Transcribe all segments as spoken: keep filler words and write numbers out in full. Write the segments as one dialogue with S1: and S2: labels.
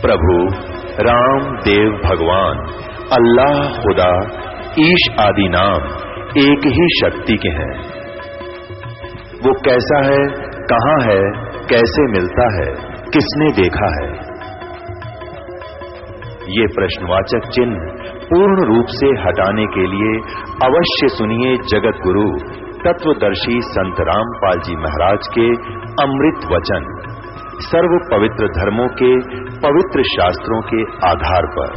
S1: प्रभु राम देव भगवान अल्लाह खुदा ईश आदि नाम एक ही शक्ति के हैं। वो कैसा है, कहां है, कैसे मिलता है, किसने देखा है? ये प्रश्नवाचक चिन्ह पूर्ण रूप से हटाने के लिए अवश्य सुनिए जगत गुरु तत्वदर्शी संत रामपाल जी महाराज के अमृत वचन, सर्व पवित्र धर्मों के पवित्र शास्त्रों के आधार पर।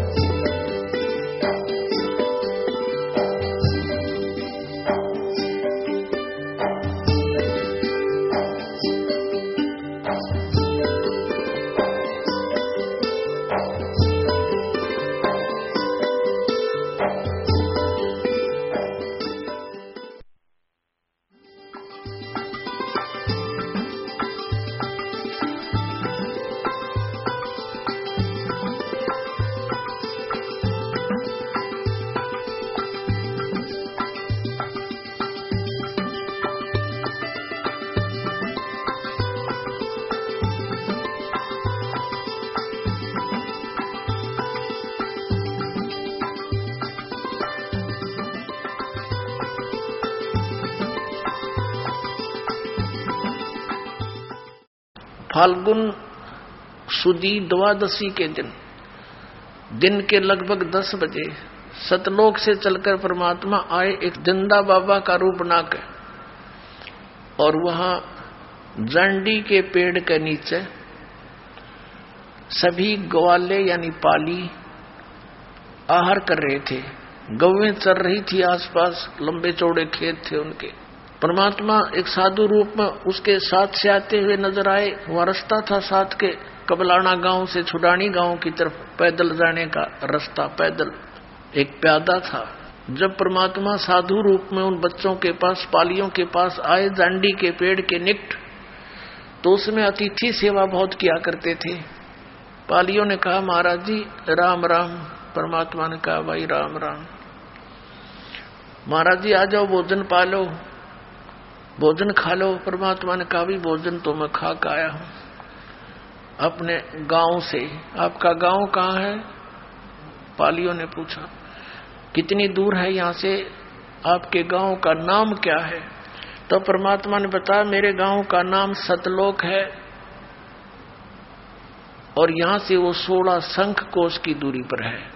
S2: फाल्गुन सुदी द्वादशी के दिन दिन के लगभग दस बजे सतलोक से चलकर परमात्मा आए एक जिंदा बाबा का रूप बनाकर, और वहां जंडी के पेड़ के नीचे सभी ग्वाले यानी पाली आहार कर रहे थे। गौएं चर रही थी आसपास, लंबे चौड़े खेत थे उनके। परमात्मा एक साधु रूप में उसके साथ से आते हुए नजर आए। वह रास्ता था साथ के कबलाना गांव से छुडानी गांव की तरफ पैदल जाने का रास्ता, पैदल एक प्यादा था। जब परमात्मा साधु रूप में उन बच्चों के पास, पालियों के पास आए जांडी के पेड़ के निकट, तो उसमें अतिथि सेवा बहुत किया करते थे। पालियों ने कहा, महाराज जी राम राम। परमात्मा ने कहा, भाई राम राम। महाराज जी आ जाओ, भोजन पालो, भोजन खा लो। परमात्मा ने कहा, भी भोजन तो मैं खा के आया हूं अपने गांव से। आपका गांव कहाँ है? पालियों ने पूछा। कितनी दूर है यहाँ से? आपके गांव का नाम क्या है? तो परमात्मा ने बताया, मेरे गांव का नाम सतलोक है और यहाँ से वो सोलह शंख कोश की दूरी पर है।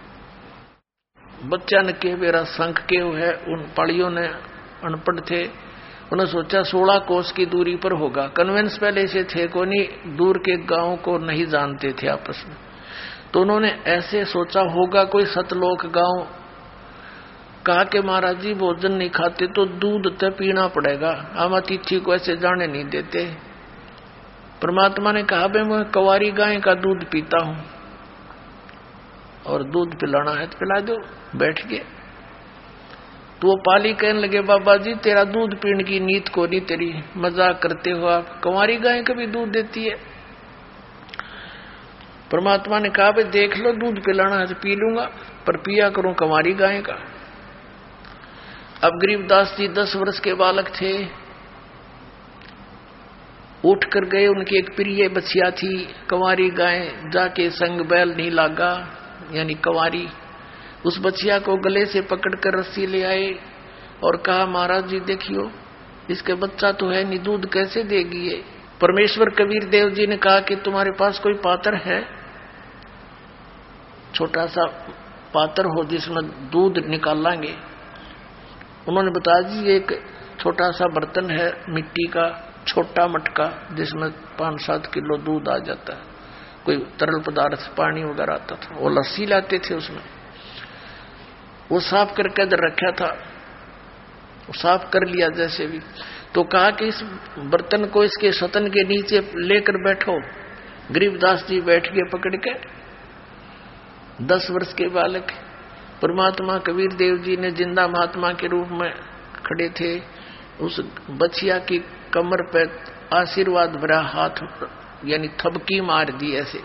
S2: बच्चा ने कहे, मेरा शंख केव है। उन पालियों ने अनपढ़ थे, उन्होंने सोचा सोलह कोस की दूरी पर होगा। कन्वेंस पहले से थे, को नहीं दूर के गांव को नहीं जानते थे आपस में, तो उन्होंने ऐसे सोचा होगा कोई सतलोक गांव। कहा कि महाराज जी भोजन नहीं खाते तो दूध तो पीना पड़ेगा, हम अतिथि को ऐसे जाने नहीं देते। परमात्मा ने कहा, भाई मैं कवारी गाय का दूध पीता हूं और दूध पिलाना है तो पिला दो। बैठ गए। तो वो पाली कहने लगे, बाबा जी तेरा दूध पीने की नीत को नहीं, तेरी मजाक करते हो आप, कंवारी गाय कभी दूध देती है? परमात्मा ने कहा, भाई देख लो, दूध पिलाना है तो पी लूंगा, पर पिया करूं कंवारी गाय का। अब गरीबदास जी दस वर्ष के बालक थे, उठ कर गए। उनकी एक प्रिय बछिया थी, कंवारी गाय, जाके संग बैल नहीं लागा यानी कंवारी। उस बच्चिया को गले से पकड़कर रस्सी ले आए और कहा, महाराज जी देखियो, इसके बच्चा तो है नहीं, दूध कैसे देगी ये? परमेश्वर कबीर देव जी ने कहा कि तुम्हारे पास कोई पात्र है, छोटा सा पात्र हो जिसमें दूध निकालेंगे। उन्होंने बताया, जी एक छोटा सा बर्तन है मिट्टी का, छोटा मटका, जिसमें पांच सात किलो दूध आ जाता है। कोई तरल पदार्थ पानी वगैरह आता था, वो लस्सी लाते थे उसमें। वो साफ करके इधर रखा था, वो साफ कर लिया जैसे भी। तो कहा कि इस बर्तन को इसके सतन के नीचे लेकर बैठो। गरीबदास जी बैठ गए पकड़ के। दस वर्ष के बालक। परमात्मा कबीर देव जी ने जिंदा महात्मा के रूप में खड़े थे। उस बछिया की कमर पे आशीर्वाद भरा हाथ यानी थपकी मार दी, ऐसे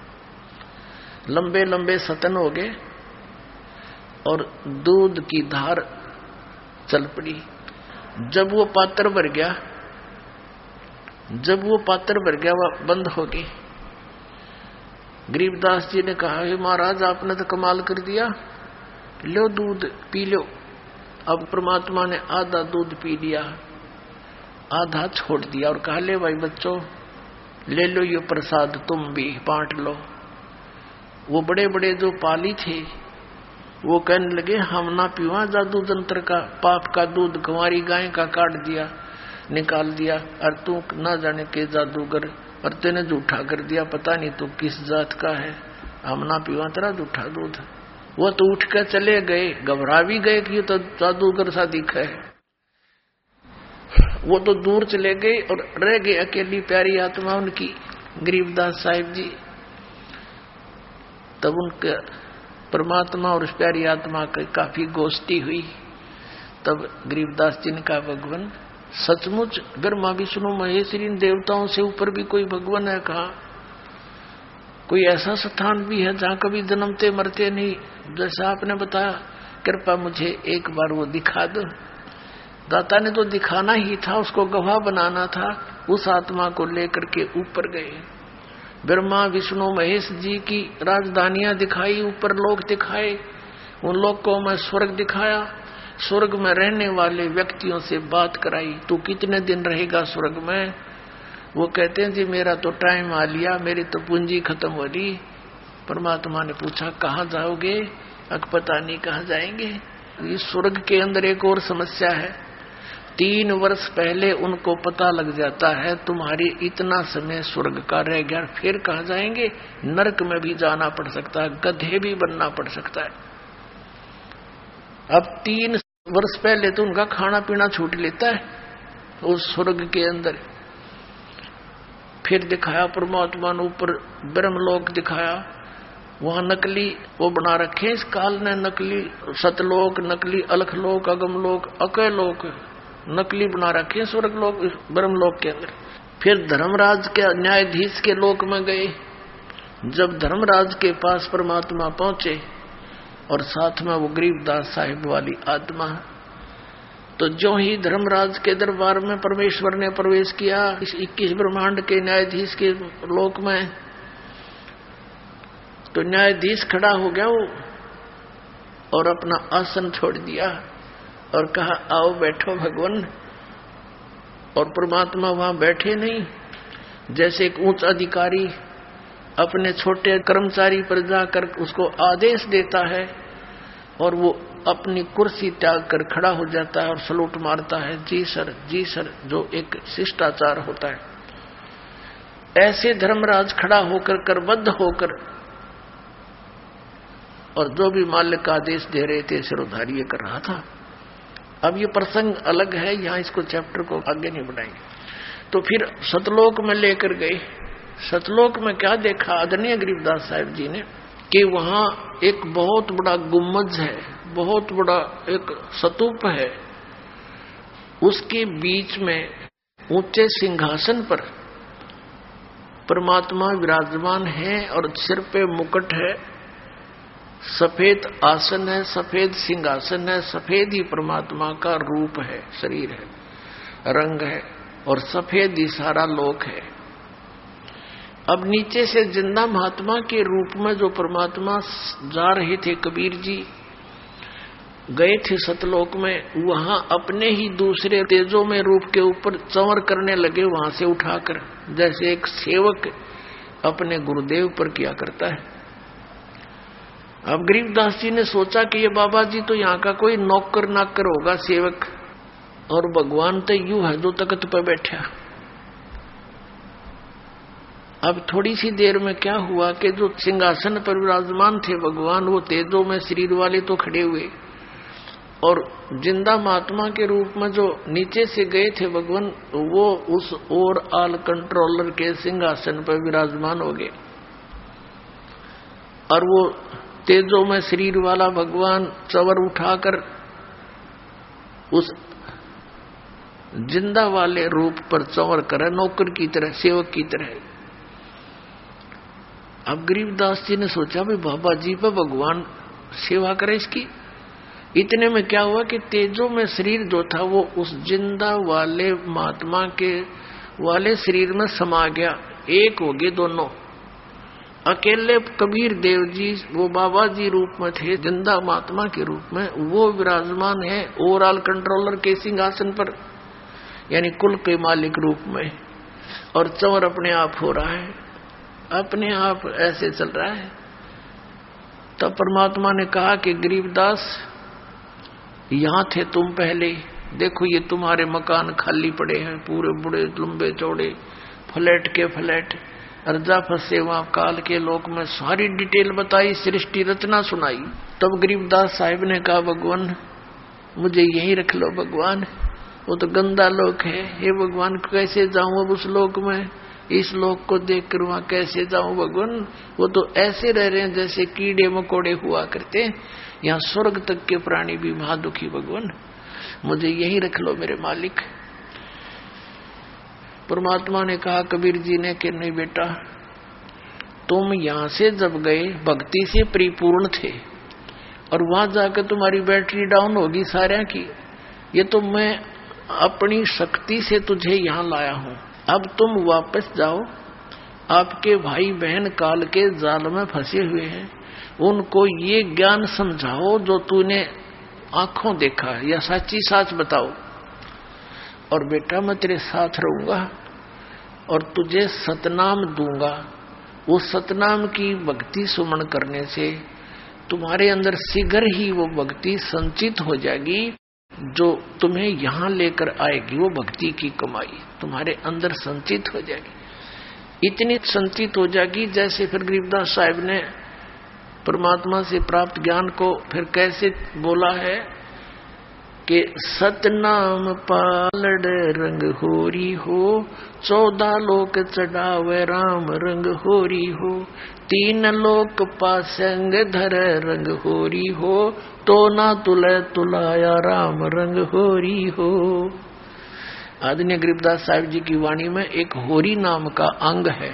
S2: लंबे लंबे सतन हो गए और दूध की धार चल पड़ी। जब वो पात्र भर गया जब वो पात्र भर गया वह बंद हो गई। गरीबदास जी ने कहा, हे महाराज आपने तो कमाल कर दिया, लो दूध पी लो। अब परमात्मा ने आधा दूध पी लिया, आधा छोड़ दिया और कहा, ले भाई बच्चों ले लो ये प्रसाद, तुम भी बांट लो। वो बड़े बड़े जो पाली थे वो कहने लगे, हम ना पीवा जादू तंत्र का, पाप का दूध कुंवारी गाय का काट दिया निकाल दिया, और तू ना जाने के जादूगर, और तेने जूठा कर दिया, पता नहीं तू किस जात का है, हम ना पीवा तेरा जूठा दूध। वो तो उठ कर चले गए, घबरा भी गए कि ये तो जादूगर सा दिखा है। वो तो दूर चले गए और रह गए अकेली प्यारी आत्मा उनकी गरीबदास साहिब जी। तब उनके परमात्मा और उस प्यारी आत्मा की काफी गोष्ठी हुई। तब गरीबदास जी ने कहा, भगवान सचमुच ब्रह्मा विष्णु महेश इन देवताओं से ऊपर भी कोई भगवान है? कहा कोई ऐसा स्थान भी है जहाँ कभी जन्मते मरते नहीं, जैसा आपने बताया, कृपा मुझे एक बार वो दिखा दो। दाता ने तो दिखाना ही था, उसको गवाह बनाना था। उस आत्मा को लेकर के ऊपर गए, ब्रह्मा विष्णु महेश जी की राजधानियां दिखाई, ऊपर लोक दिखाए, उन लोकों में स्वर्ग दिखाया, स्वर्ग में रहने वाले व्यक्तियों से बात कराई, तू कितने दिन रहेगा स्वर्ग में? वो कहते हैं जी मेरा तो टाइम आ लिया, मेरी तो पूंजी खत्म हो रही। परमात्मा ने पूछा, कहाँ जाओगे? अक पता नहीं कहाँ जाएंगे। इस स्वर्ग के अंदर एक और समस्या है, तीन वर्ष पहले उनको पता लग जाता है तुम्हारी इतना समय स्वर्ग का रह गया, फिर कहाँ जाएंगे? नरक में भी जाना पड़ सकता है, गधे भी बनना पड़ सकता है। अब तीन वर्ष पहले तो उनका खाना पीना छूट लेता है उस स्वर्ग के अंदर। फिर दिखाया परमात्मा ने ऊपर ब्रह्मलोक दिखाया, वहां नकली वो बना रखे इस काल ने, नकली सतलोक, नकली अलखलोक, अगमलोक, अकलोक नकली बना रखे स्वर्ग लोक ब्रह्मलोक के अंदर। फिर धर्मराज के न्यायाधीश के लोक में गए। जब धर्मराज के पास परमात्मा पहुंचे और साथ में वो गरीबदास साहिब वाली आत्मा, तो जो ही धर्मराज के दरबार में परमेश्वर ने प्रवेश किया इस इक्कीस ब्रह्मांड के न्यायाधीश के लोक में, तो न्यायाधीश खड़ा हो गया वो और अपना आसन छोड़ दिया और कहा, आओ बैठो भगवान। और परमात्मा वहां बैठे नहीं, जैसे एक उच्च अधिकारी अपने छोटे कर्मचारी पर जाकर उसको आदेश देता है और वो अपनी कुर्सी त्याग कर खड़ा हो जाता है और सलूट मारता है, जी सर जी सर, जो एक शिष्टाचार होता है। ऐसे धर्मराज खड़ा होकर करबद्ध होकर और जो भी मालिक का आदेश दे रहे थे सिरोधारी ये कर रहा था। अब ये प्रसंग अलग है, यहाँ इसको चैप्टर को आगे नहीं बढ़ाएंगे। तो फिर सतलोक में लेकर गए। सतलोक में क्या देखा आदरणीय गरीबदास साहिब जी ने कि वहां एक बहुत बड़ा गुम्बद है, बहुत बड़ा एक स्तूप है, उसके बीच में ऊंचे सिंहासन पर परमात्मा विराजमान है और सिर पे मुकुट है, सफेद आसन है, सफेद सिंहासन है, सफेद ही परमात्मा का रूप है, शरीर है, रंग है और सफेद ही सारा लोक है। अब नीचे से जिंदा महात्मा के रूप में जो परमात्मा जा रहे थे, कबीर जी गए थे सतलोक में, वहां अपने ही दूसरे तेजों में रूप के ऊपर चंवर करने लगे, वहां से उठाकर, जैसे एक सेवक अपने गुरुदेव पर किया करता है। अब गरीबदास जी ने सोचा कि ये बाबा जी तो यहाँ का कोई नौकर नाकर होगा, सेवक, और भगवान तो यूं है जो तख्त पर बैठा। अब थोड़ी सी देर में क्या हुआ कि जो सिंहासन पर विराजमान थे भगवान, वो तेजों में शरीर वाले तो खड़े हुए और जिंदा महात्मा के रूप में जो नीचे से गए थे भगवान, वो उस और आल कंट्रोलर के सिंहासन पर विराजमान हो गए। और वो तेजों में शरीर वाला भगवान चवर उठाकर उस जिंदा वाले रूप पर चंवर करे, नौकर की तरह, सेवक की तरह। अब गरीबदास जी ने सोचा भाई बाबा जी पर भगवान सेवा करे इसकी। इतने में क्या हुआ कि तेजों में शरीर जो था वो उस जिंदा वाले महात्मा के वाले शरीर में समा गया, एक हो गए दोनों। अकेले कबीर देव जी वो बाबा जी रूप में थे, जिंदा महात्मा के रूप में वो विराजमान है ओवरऑल कंट्रोलर के सिंहासन पर, यानी कुल के मालिक रूप में, और चंवर अपने आप हो रहा है, अपने आप ऐसे चल रहा है। तब परमात्मा ने कहा कि गरीबदास यहां थे तुम पहले, देखो ये तुम्हारे मकान खाली पड़े हैं, पूरे बड़े लंबे चौड़े फ्लैट के फ्लैट, अर्जा फंसे वहां काल के लोक में, सारी डिटेल बताई, सृष्टि रचना सुनाई। तब गरीबदास साहिब ने कहा भगवान मुझे यहीं रख लो भगवान, वो तो गंदा लोक है, हे भगवान कैसे जाऊं अब उस लोक में, इस लोक को देख कर वहां कैसे जाऊं भगवान, वो तो ऐसे रह रहे हैं जैसे कीड़े मकोड़े हुआ करते, यहाँ स्वर्ग तक के प्राणी भी वहां दुखी भगवान, मुझे यहीं रख लो मेरे मालिक। परमात्मा ने कहा कबीर जी ने कि नहीं बेटा, तुम यहां से जब गए भक्ति से परिपूर्ण थे और वहां जाकर तुम्हारी बैटरी डाउन होगी सारे की, ये तो मैं अपनी शक्ति से तुझे यहां लाया हूं, अब तुम वापस जाओ, आपके भाई बहन काल के जाल में फंसे हुए हैं, उनको ये ज्ञान समझाओ जो तूने आंखों देखा, या सच्ची साच बताओ, और बेटा मैं तेरे साथ रहूंगा और तुझे सतनाम दूंगा। उस सतनाम की भक्ति सुमन करने से तुम्हारे अंदर शीघ्र ही वो भक्ति संचित हो जाएगी, जो तुम्हें यहाँ लेकर आएगी, वो भक्ति की कमाई तुम्हारे अंदर संचित हो जाएगी, इतनी संचित हो जाएगी। जैसे फिर गरीबदास साहिब ने परमात्मा से प्राप्त ज्ञान को फिर कैसे बोला है कि सतनाम पालड़ रंग होरी हो, चौदह लोक चढ़ावे राम रंग होरी हो, तीन लोक पासंग धर रंग होरी हो, तो ना तुले तुलाया राम रंग होरी हो। आदरणीय गरीबदास साहिब जी की वाणी में एक होरी नाम का अंग है।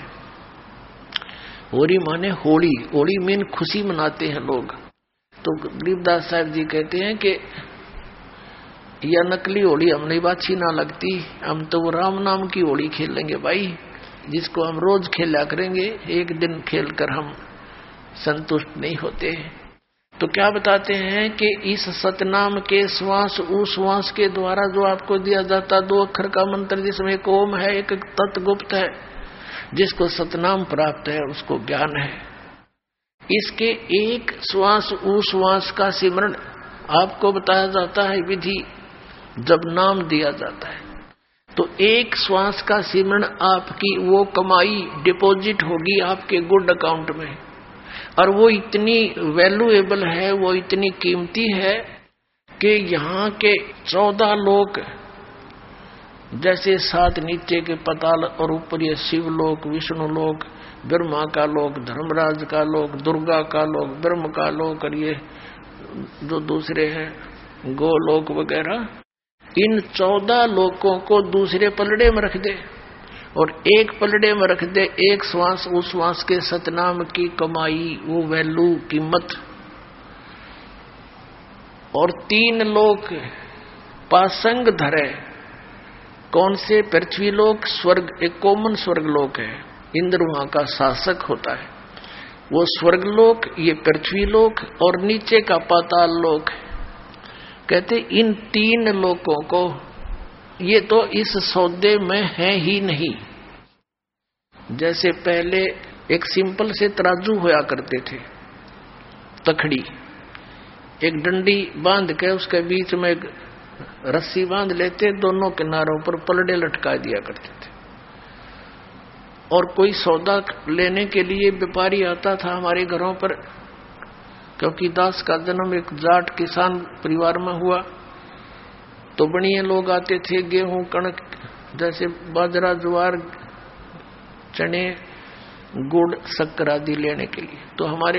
S2: होरी माने होली, होली मीन खुशी मनाते हैं लोग। तो गरीबदास साहिब जी कहते हैं कि यह नकली होली हम नहीं बाछी ना लगती, हम तो वो राम नाम की होली खेलेंगे भाई, जिसको हम रोज खेला करेंगे, एक दिन खेलकर हम संतुष्ट नहीं होते। तो क्या बताते हैं कि इस सतनाम के श्वास उस श्वास के द्वारा जो आपको दिया जाता दो अक्षर का मंत्र, जिसमें एक ओम है एक तत्गुप्त है, जिसको सतनाम प्राप्त है उसको ज्ञान है। इसके एक श्वास उस श्वास का सिमरण आपको बताया जाता है विधि, जब नाम दिया जाता है तो एक श्वास का सिमरण आपकी वो कमाई डिपॉजिट होगी आपके गुड अकाउंट में, और वो इतनी वैल्यूएबल है, वो इतनी कीमती है कि यहाँ के चौदह लोक, जैसे सात नीचे के पताल और ऊपर ये शिव लोक, विष्णु लोक, ब्रह्मा का लोक, धर्मराज का लोक, दुर्गा का लोक, ब्रह्म का लोक, और ये जो दूसरे हैं गोलोक वगैरह, इन चौदह लोकों को दूसरे पलड़े में रख दे और एक पलड़े में रख दे एक श्वास उस श्वास के सतनाम की कमाई, वो वैल्यू कीमत, और तीन लोक पासंग धरे। कौन से? पृथ्वी लोक, स्वर्ग, एक कॉमन स्वर्ग लोक है, इंद्र वहां का शासक होता है, वो स्वर्ग लोक, ये पृथ्वी लोक, और नीचे का पाताल लोक। कहते इन तीन लोकों को ये तो इस सौदे में है ही नहीं। जैसे पहले एक सिंपल से तराजू होया करते थे, तखड़ी, एक डंडी बांध के उसके बीच में एक रस्सी बांध लेते, दोनों किनारों पर पलड़े लटका दिया करते थे। और कोई सौदा लेने के लिए व्यापारी आता था हमारे घरों पर, क्योंकि दास का जन्म एक जाट किसान परिवार में हुआ, तो बनिए लोग आते थे गेहूं कणक जैसे बाजरा ज्वार चने गुड़ शक्कर आदि लेने के लिए। तो हमारे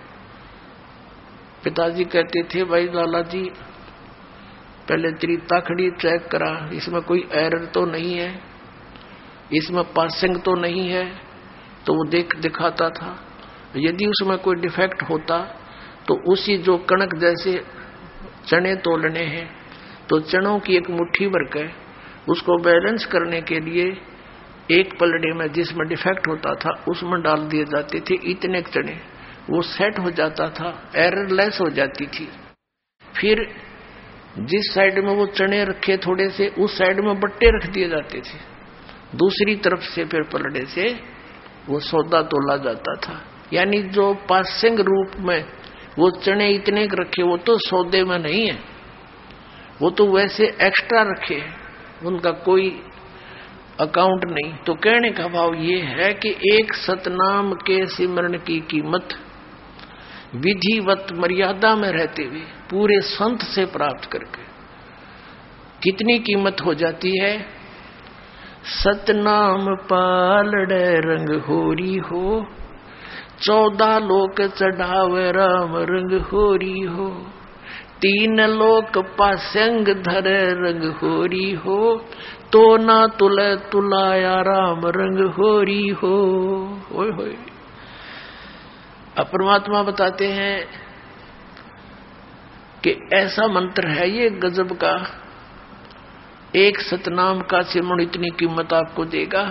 S2: पिताजी कहते थे भाई लाला जी पहले तेरी ताखड़ी चेक करा, इसमें कोई एरर तो नहीं है, इसमें पासिंग तो नहीं है। तो वो देख दिखाता था, यदि उसमें कोई डिफेक्ट होता तो उसी जो कणक जैसे चने तोलने हैं तो चनों की एक मुट्ठी भर के उसको बैलेंस करने के लिए एक पलड़े में जिसमें डिफेक्ट होता था उसमें डाल दिए जाते थे इतने चने, वो सेट हो जाता था, एररलेस हो जाती थी। फिर जिस साइड में वो चने रखे थोड़े से, उस साइड में बट्टे रख दिए जाते थे, दूसरी तरफ से फिर पलड़े से वो सौदा तोला जाता था। यानी जो पासिंग रूप में वो चने इतने रखे, वो तो सौदे में नहीं है, वो तो वैसे एक्स्ट्रा रखे, उनका कोई अकाउंट नहीं। तो कहने का भाव ये है कि एक सतनाम के सिमरण की कीमत विधिवत मर्यादा में रहते हुए पूरे संत से प्राप्त करके कितनी कीमत हो जाती है। सतनाम पालड़े रंग होरी हो, चौदह लोक चढ़ावे राम रंग होरी हो, तीन लोक पासंग धरे रंग होरी हो, तो ना तुले तुलाया राम रंग होरी हो। होय होय। अब परमात्मा बताते हैं कि ऐसा मंत्र है ये गजब का, एक सतनाम का सिमरण इतनी कीमत आपको देगा,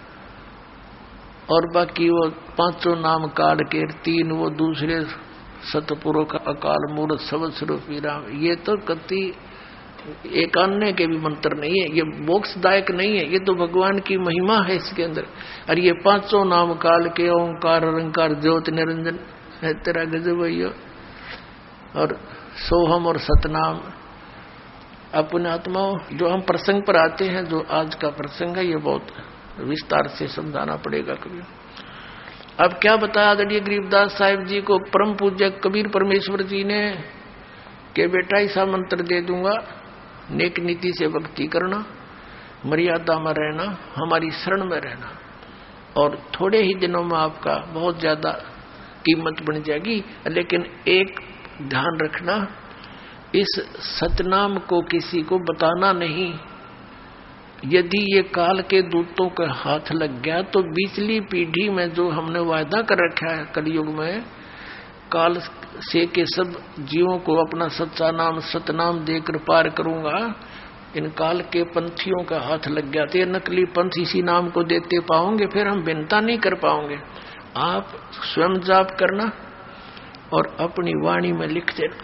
S2: और बाकी वो पांचों नाम काल के, तीन वो दूसरे सतपुरों का अकाल मूर्त सबद स्वरूपी राम, ये तो कति एक अन्य के भी मंत्र नहीं है, ये मोक्षदायक नहीं है, ये तो भगवान की महिमा है इसके अंदर। और ये पांचों नाम काल के, ओंकार अलंकार ज्योत निरंजन है तेरा गजब भैया, और सोहम और सतनाम। अपने आत्माओं, जो हम प्रसंग पर आते हैं, जो आज का प्रसंग है, ये बहुत विस्तार से समझाना पड़ेगा कभी। अब क्या बताया आदरणीय गरीबदास साहिब जी को परम पूज्य कबीर परमेश्वर जी ने कि बेटा ऐसा मंत्र दे दूंगा, नेक नीति से भक्ति करना, मर्यादा में रहना, हमारी शरण में रहना, और थोड़े ही दिनों में आपका बहुत ज्यादा कीमत बन जाएगी। लेकिन एक ध्यान रखना, इस सतनाम को किसी को बताना नहीं। यदि ये काल के दूतों के हाथ लग गया तो बीचली पीढ़ी में जो हमने वायदा कर रखा है कलयुग में, काल से के सब जीवों को अपना सच्चा नाम सतनाम देकर पार करूंगा, इन काल के पंथियों का हाथ लग गया तो ये नकली पंथ इसी नाम को देते पाओगे, फिर हम विनता नहीं कर पाओगे। आप स्वयं जाप करना और अपनी वाणी में लिख देना।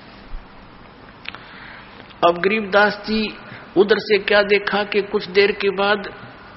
S2: अब गरीबदास जी उधर से क्या देखा कि कुछ देर के बाद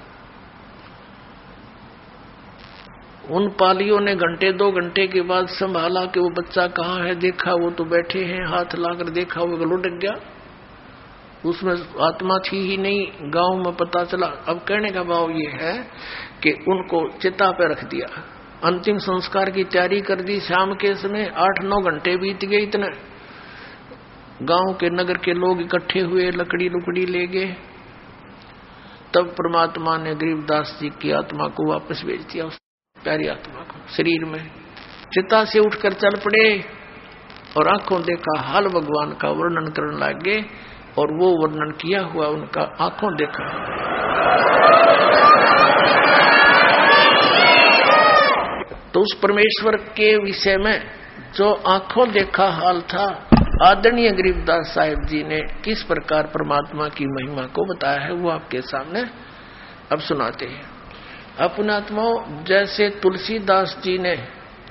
S2: उन पालियों ने घंटे दो घंटे के बाद संभाला कि वो बच्चा कहाँ है, देखा वो तो बैठे हैं, हाथ लाकर देखा वो लुढ़क गया, उसमें आत्मा थी ही नहीं। गांव में पता चला। अब कहने का भाव ये है कि उनको चिता पे रख दिया, अंतिम संस्कार की तैयारी कर दी। शाम के समय आठ नौ घंटे बीत गए, इतने गांव के नगर के लोग इकट्ठे हुए, लकड़ी लुकड़ी ले गए। तब परमात्मा ने गरीबदास जी की आत्मा को वापस भेज दिया, उस प्यारी आत्मा को शरीर में। चिता से उठकर चल पड़े और आंखों देखा हाल भगवान का वर्णन करने लगे, और वो वर्णन किया हुआ उनका आंखों देखा। तो उस परमेश्वर के विषय में जो आंखों देखा हाल था, आदरणीय गरीबदास साहिब जी ने किस प्रकार परमात्मा की महिमा को बताया है, वो आपके सामने अब सुनाते हैं। अपने आत्माओं, जैसे तुलसीदास जी ने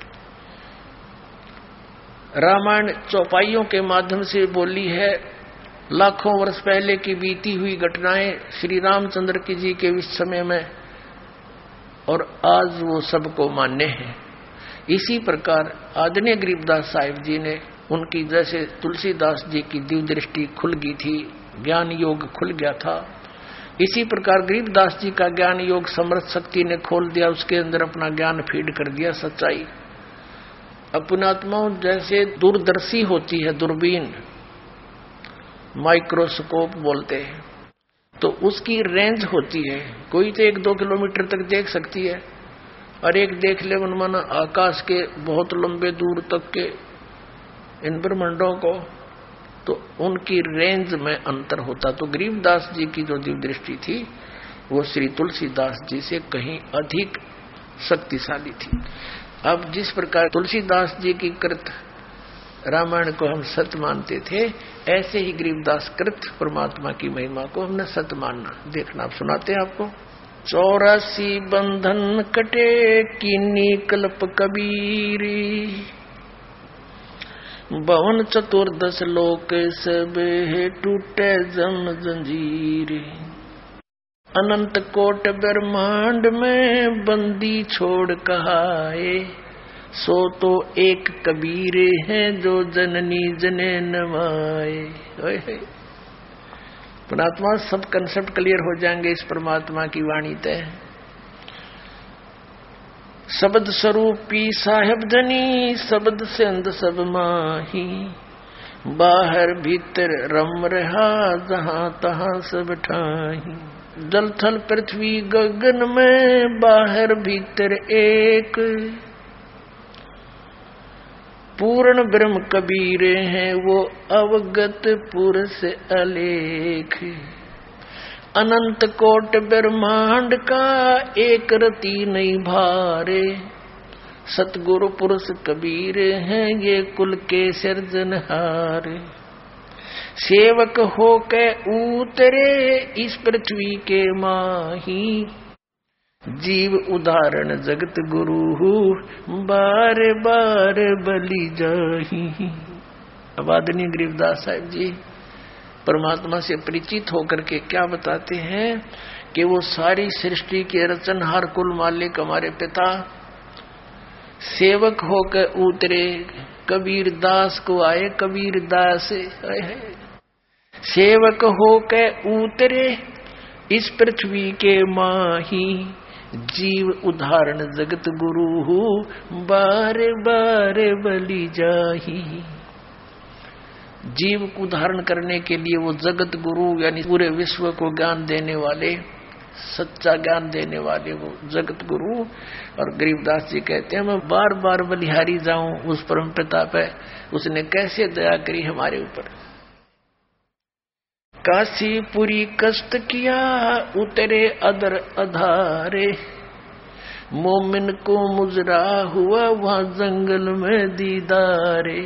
S2: रामायण चौपाइयों के माध्यम से बोली है, लाखों वर्ष पहले की बीती हुई घटनाएं श्री रामचंद्र की जी के समय में, और आज वो सबको मान्य है। इसी प्रकार आदरणीय गरीबदास साहिब जी ने, उनकी जैसे तुलसीदास जी की दिव्य दृष्टि खुल गई थी, ज्ञान योग खुल गया था, इसी प्रकार गरीबदास जी का ज्ञान योग समर्थ शक्ति ने खोल दिया, उसके अंदर अपना ज्ञान फीड कर दिया, सच्चाई। अपने आत्माओं, जैसे दूरदर्शी होती है दूरबीन, माइक्रोस्कोप बोलते हैं, तो उसकी रेंज होती है, कोई तो एक दो किलोमीटर तक देख सकती है, और एक देख ले मनमाना आकाश के बहुत लंबे दूर तक के इन ब्रह्मांडों को, तो उनकी रेंज में अंतर होता। तो गरीबदास जी की जो दिव्य दृष्टि थी वो श्री तुलसीदास जी से कहीं अधिक शक्तिशाली थी। अब जिस प्रकार तुलसीदास जी की कृत रामायण को हम सत्य मानते थे, ऐसे ही गरीबदास कृत परमात्मा की महिमा को हमने सत्य मानना। देखना, आप सुनाते हैं आपको। चौरासी बंधन कटे कीनी कल्प कबीरी, भवन चतुर्दश लोक सब है टूटे जम जंजीर। अनंत कोट ब्रह्मांड में बंदी छोड़ कहाए, सो तो एक कबीर है जो जननी जने नवाए। परमात्मा सब कंसेप्ट क्लियर हो जाएंगे इस परमात्मा की वाणी तय। शब्द स्वरूपी साहेब धनी, शब्द से अंद सब माही, बाहर भीतर रम रहा जहां तहां सब ठाही। जल थल पृथ्वी गगन में बाहर भीतर एक, पूर्ण ब्रह्म कबीर हैं वो अवगत पुरुष अलेख। अनंत कोट ब्रह्मांड का एक रति नहीं भारे, सतगुरु पुरुष कबीर हैं ये कुल के सिरजनहार। सेवक हो के उतरे इस पृथ्वी के माही, जीव उदाहरण जगत गुरु बार बार बलि जाही। अब आदरणीय गरीबदास साहिब जी परमात्मा से परिचित होकर के क्या बताते हैं कि वो सारी सृष्टि के रचनहार कुल मालिक हमारे पिता सेवक होकर उतरे, कबीर दास को आए कबीर दास सेवक होकर उतरे इस पृथ्वी के माही, जीव उदाहरण जगत गुरु बार बार बलि जाही। जीव को धारण करने के लिए वो जगत गुरु यानी पूरे विश्व को ज्ञान देने वाले, सच्चा ज्ञान देने वाले वो जगत गुरु। और गरीबदास जी कहते हैं मैं बार बार बलिहारी जाऊं उस परम पिता पे, उसने कैसे दया करी हमारे ऊपर। काशीपुरी कष्ट किया उतरे अदर अधारे, मोमिन को मुजरा हुआ वहां जंगल में दीदारे।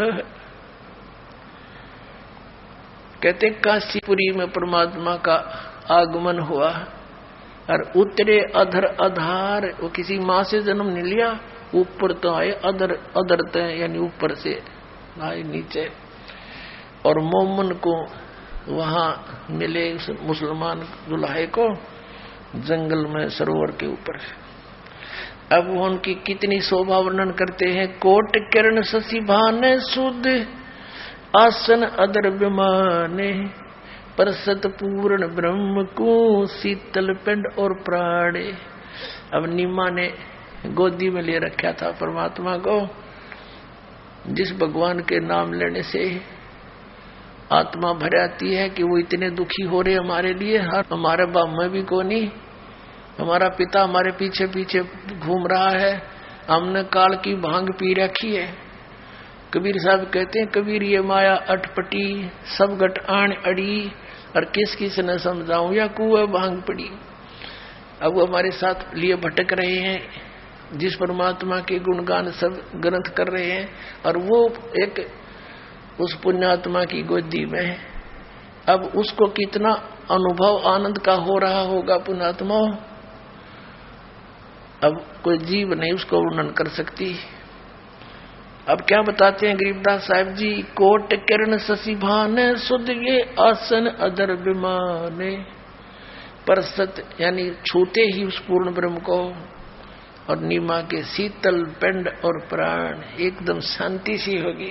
S2: कहते काशीपुरी में परमात्मा का आगमन हुआ और उतरे अधर अधार, वो किसी माँ से जन्म नहीं लिया, ऊपर तो आए अधर अधर तय यानी ऊपर से आए नीचे। और मोमन को वहां मिले उस मुसलमान दुल्हे को जंगल में सरोवर के ऊपर। अब वो उनकी कितनी शोभा वर्णन करते हैं। कोट किरण शशि भाने सुध आसन अदर विमाने, परसत पूर्ण ब्रह्म को शीतल पिंड और प्राणे। अब नीमा ने गोदी में ले रखा था परमात्मा को, जिस भगवान के नाम लेने से आत्मा भर आती है कि वो इतने दुखी हो रहे हमारे लिए। हमारे बाप में भी कोनी, हमारा पिता हमारे पीछे पीछे घूम रहा है, हमने काल की भांग पी रखी है। कबीर साहब कहते हैं कबीर ये माया अटपटी सब गट आण अड़ी, और किस किस ने समझाऊं या कुएं भांग पड़ी। अब वो हमारे साथ लिए भटक रहे हैं, जिस परमात्मा के गुणगान सब ग्रंथ कर रहे हैं, और वो एक उस पुण्यात्मा की गोदी में। अब उसको कितना अनुभव आनंद का हो रहा होगा पुण्यात्मा, अब कोई जीव नहीं उसको वर्णन कर सकती। अब क्या बताते हैं गरीबदास साहिब जी। कोट किरण शशि भाने सुध ये आसन अदर विमाने, परसत यानी छूते ही उस पूर्ण ब्रह्म को, और नीमा के शीतल पिंड और प्राण एकदम शांति सी होगी।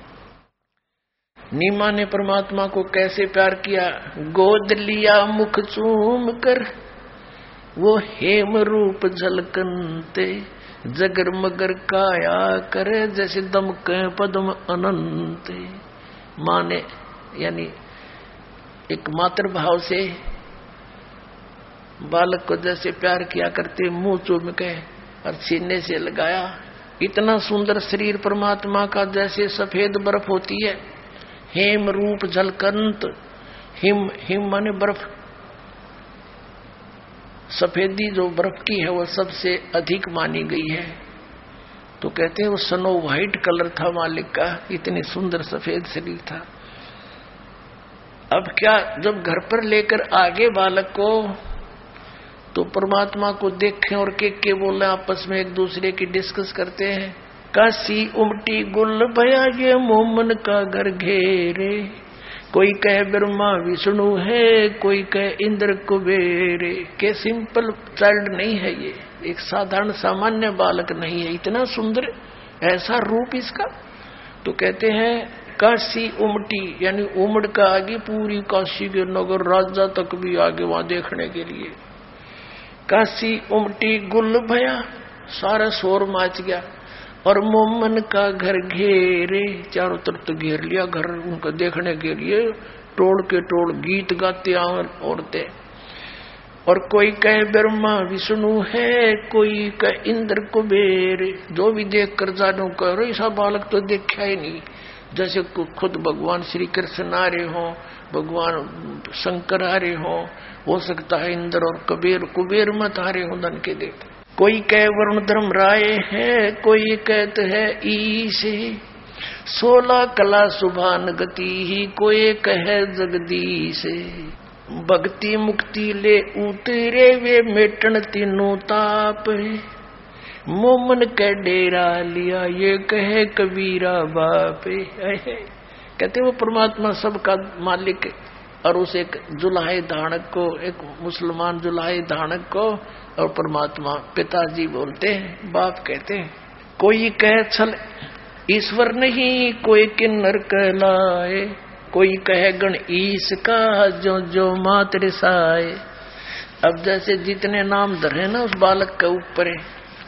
S2: नीमा ने परमात्मा को कैसे प्यार किया। गोद लिया मुख चूम कर वो हेम रूप झलकनते, जगर मगर काया करे जैसे दमके पद्म अनंत। माँ ने यानी एक मातृ भाव से बालक को जैसे प्यार किया करते, मुंह चूम के और सीने से लगाया। इतना सुंदर शरीर परमात्मा का जैसे सफेद बर्फ होती है, हेम रूप झलकंत। हिम हिम माने बर्फ, सफेदी जो बर्फ की है वो सबसे अधिक मानी गई है। तो कहते हैं वो स्नो व्हाइट कलर था मालिक का, इतनी सुंदर सफेद शरीर था। अब क्या जब घर पर लेकर आगे बालक को, तो परमात्मा को देखें और के के बोले आपस में एक दूसरे की डिस्कस करते हैं। काशी उमटी गुल भया ये मोमन का घर घेरे, कोई कहे ब्रह्मा विष्णु है, कोई कहे इंद्र कुबेरे। के सिंपल चाइल्ड नहीं है ये, एक साधारण सामान्य बालक नहीं है, इतना सुंदर ऐसा रूप इसका। तो कहते हैं काशी उमटी यानी उमड़ का आगे पूरी काशी के नगर राजा तक भी आगे वहां देखने के लिए। काशी उमटी गुल भया सारा शोर माच गया, और मोमन का घर घेरे, चारों तरफ तो घेर लिया घर उनको देखने के लिए, टोड़ के टोड़ गीत गाते औरतें। और कोई कहे ब्रह्मा विष्णु है, कोई कहे इंद्र कुबेर। जो भी देख कर जानो करो ऐसा बालक तो देखा ही नहीं, जैसे खुद भगवान श्री कृष्ण आ रहे हो, भगवान शंकर आ रहे हो हो सकता है इंद्र और कुबेर कुबेर मत आ रहे हो धन के देख। कोई कहे वरुण धर्म राय है, कोई कहते है ईश, सोलह कला सुभान गति ही, कोई कहे जगदीश। भक्ति मुक्ति ले उतरे वे मेटन तीनों ताप, मोमन के डेरा लिया ये कहे कबीरा बाप। कहते वो परमात्मा सबका मालिक, और उस एक जुलाहे धानक को, एक मुसलमान जुलाहे धानक को और परमात्मा पिताजी बोलते हैं, बाप कहते हैं। कोई कहे छल ईश्वर नहीं, कोई किन्नर कहलाए, कोई कहे गण ईश का जो जो मात रिसाए। अब जैसे जितने नाम धरे ना उस बालक के ऊपर है,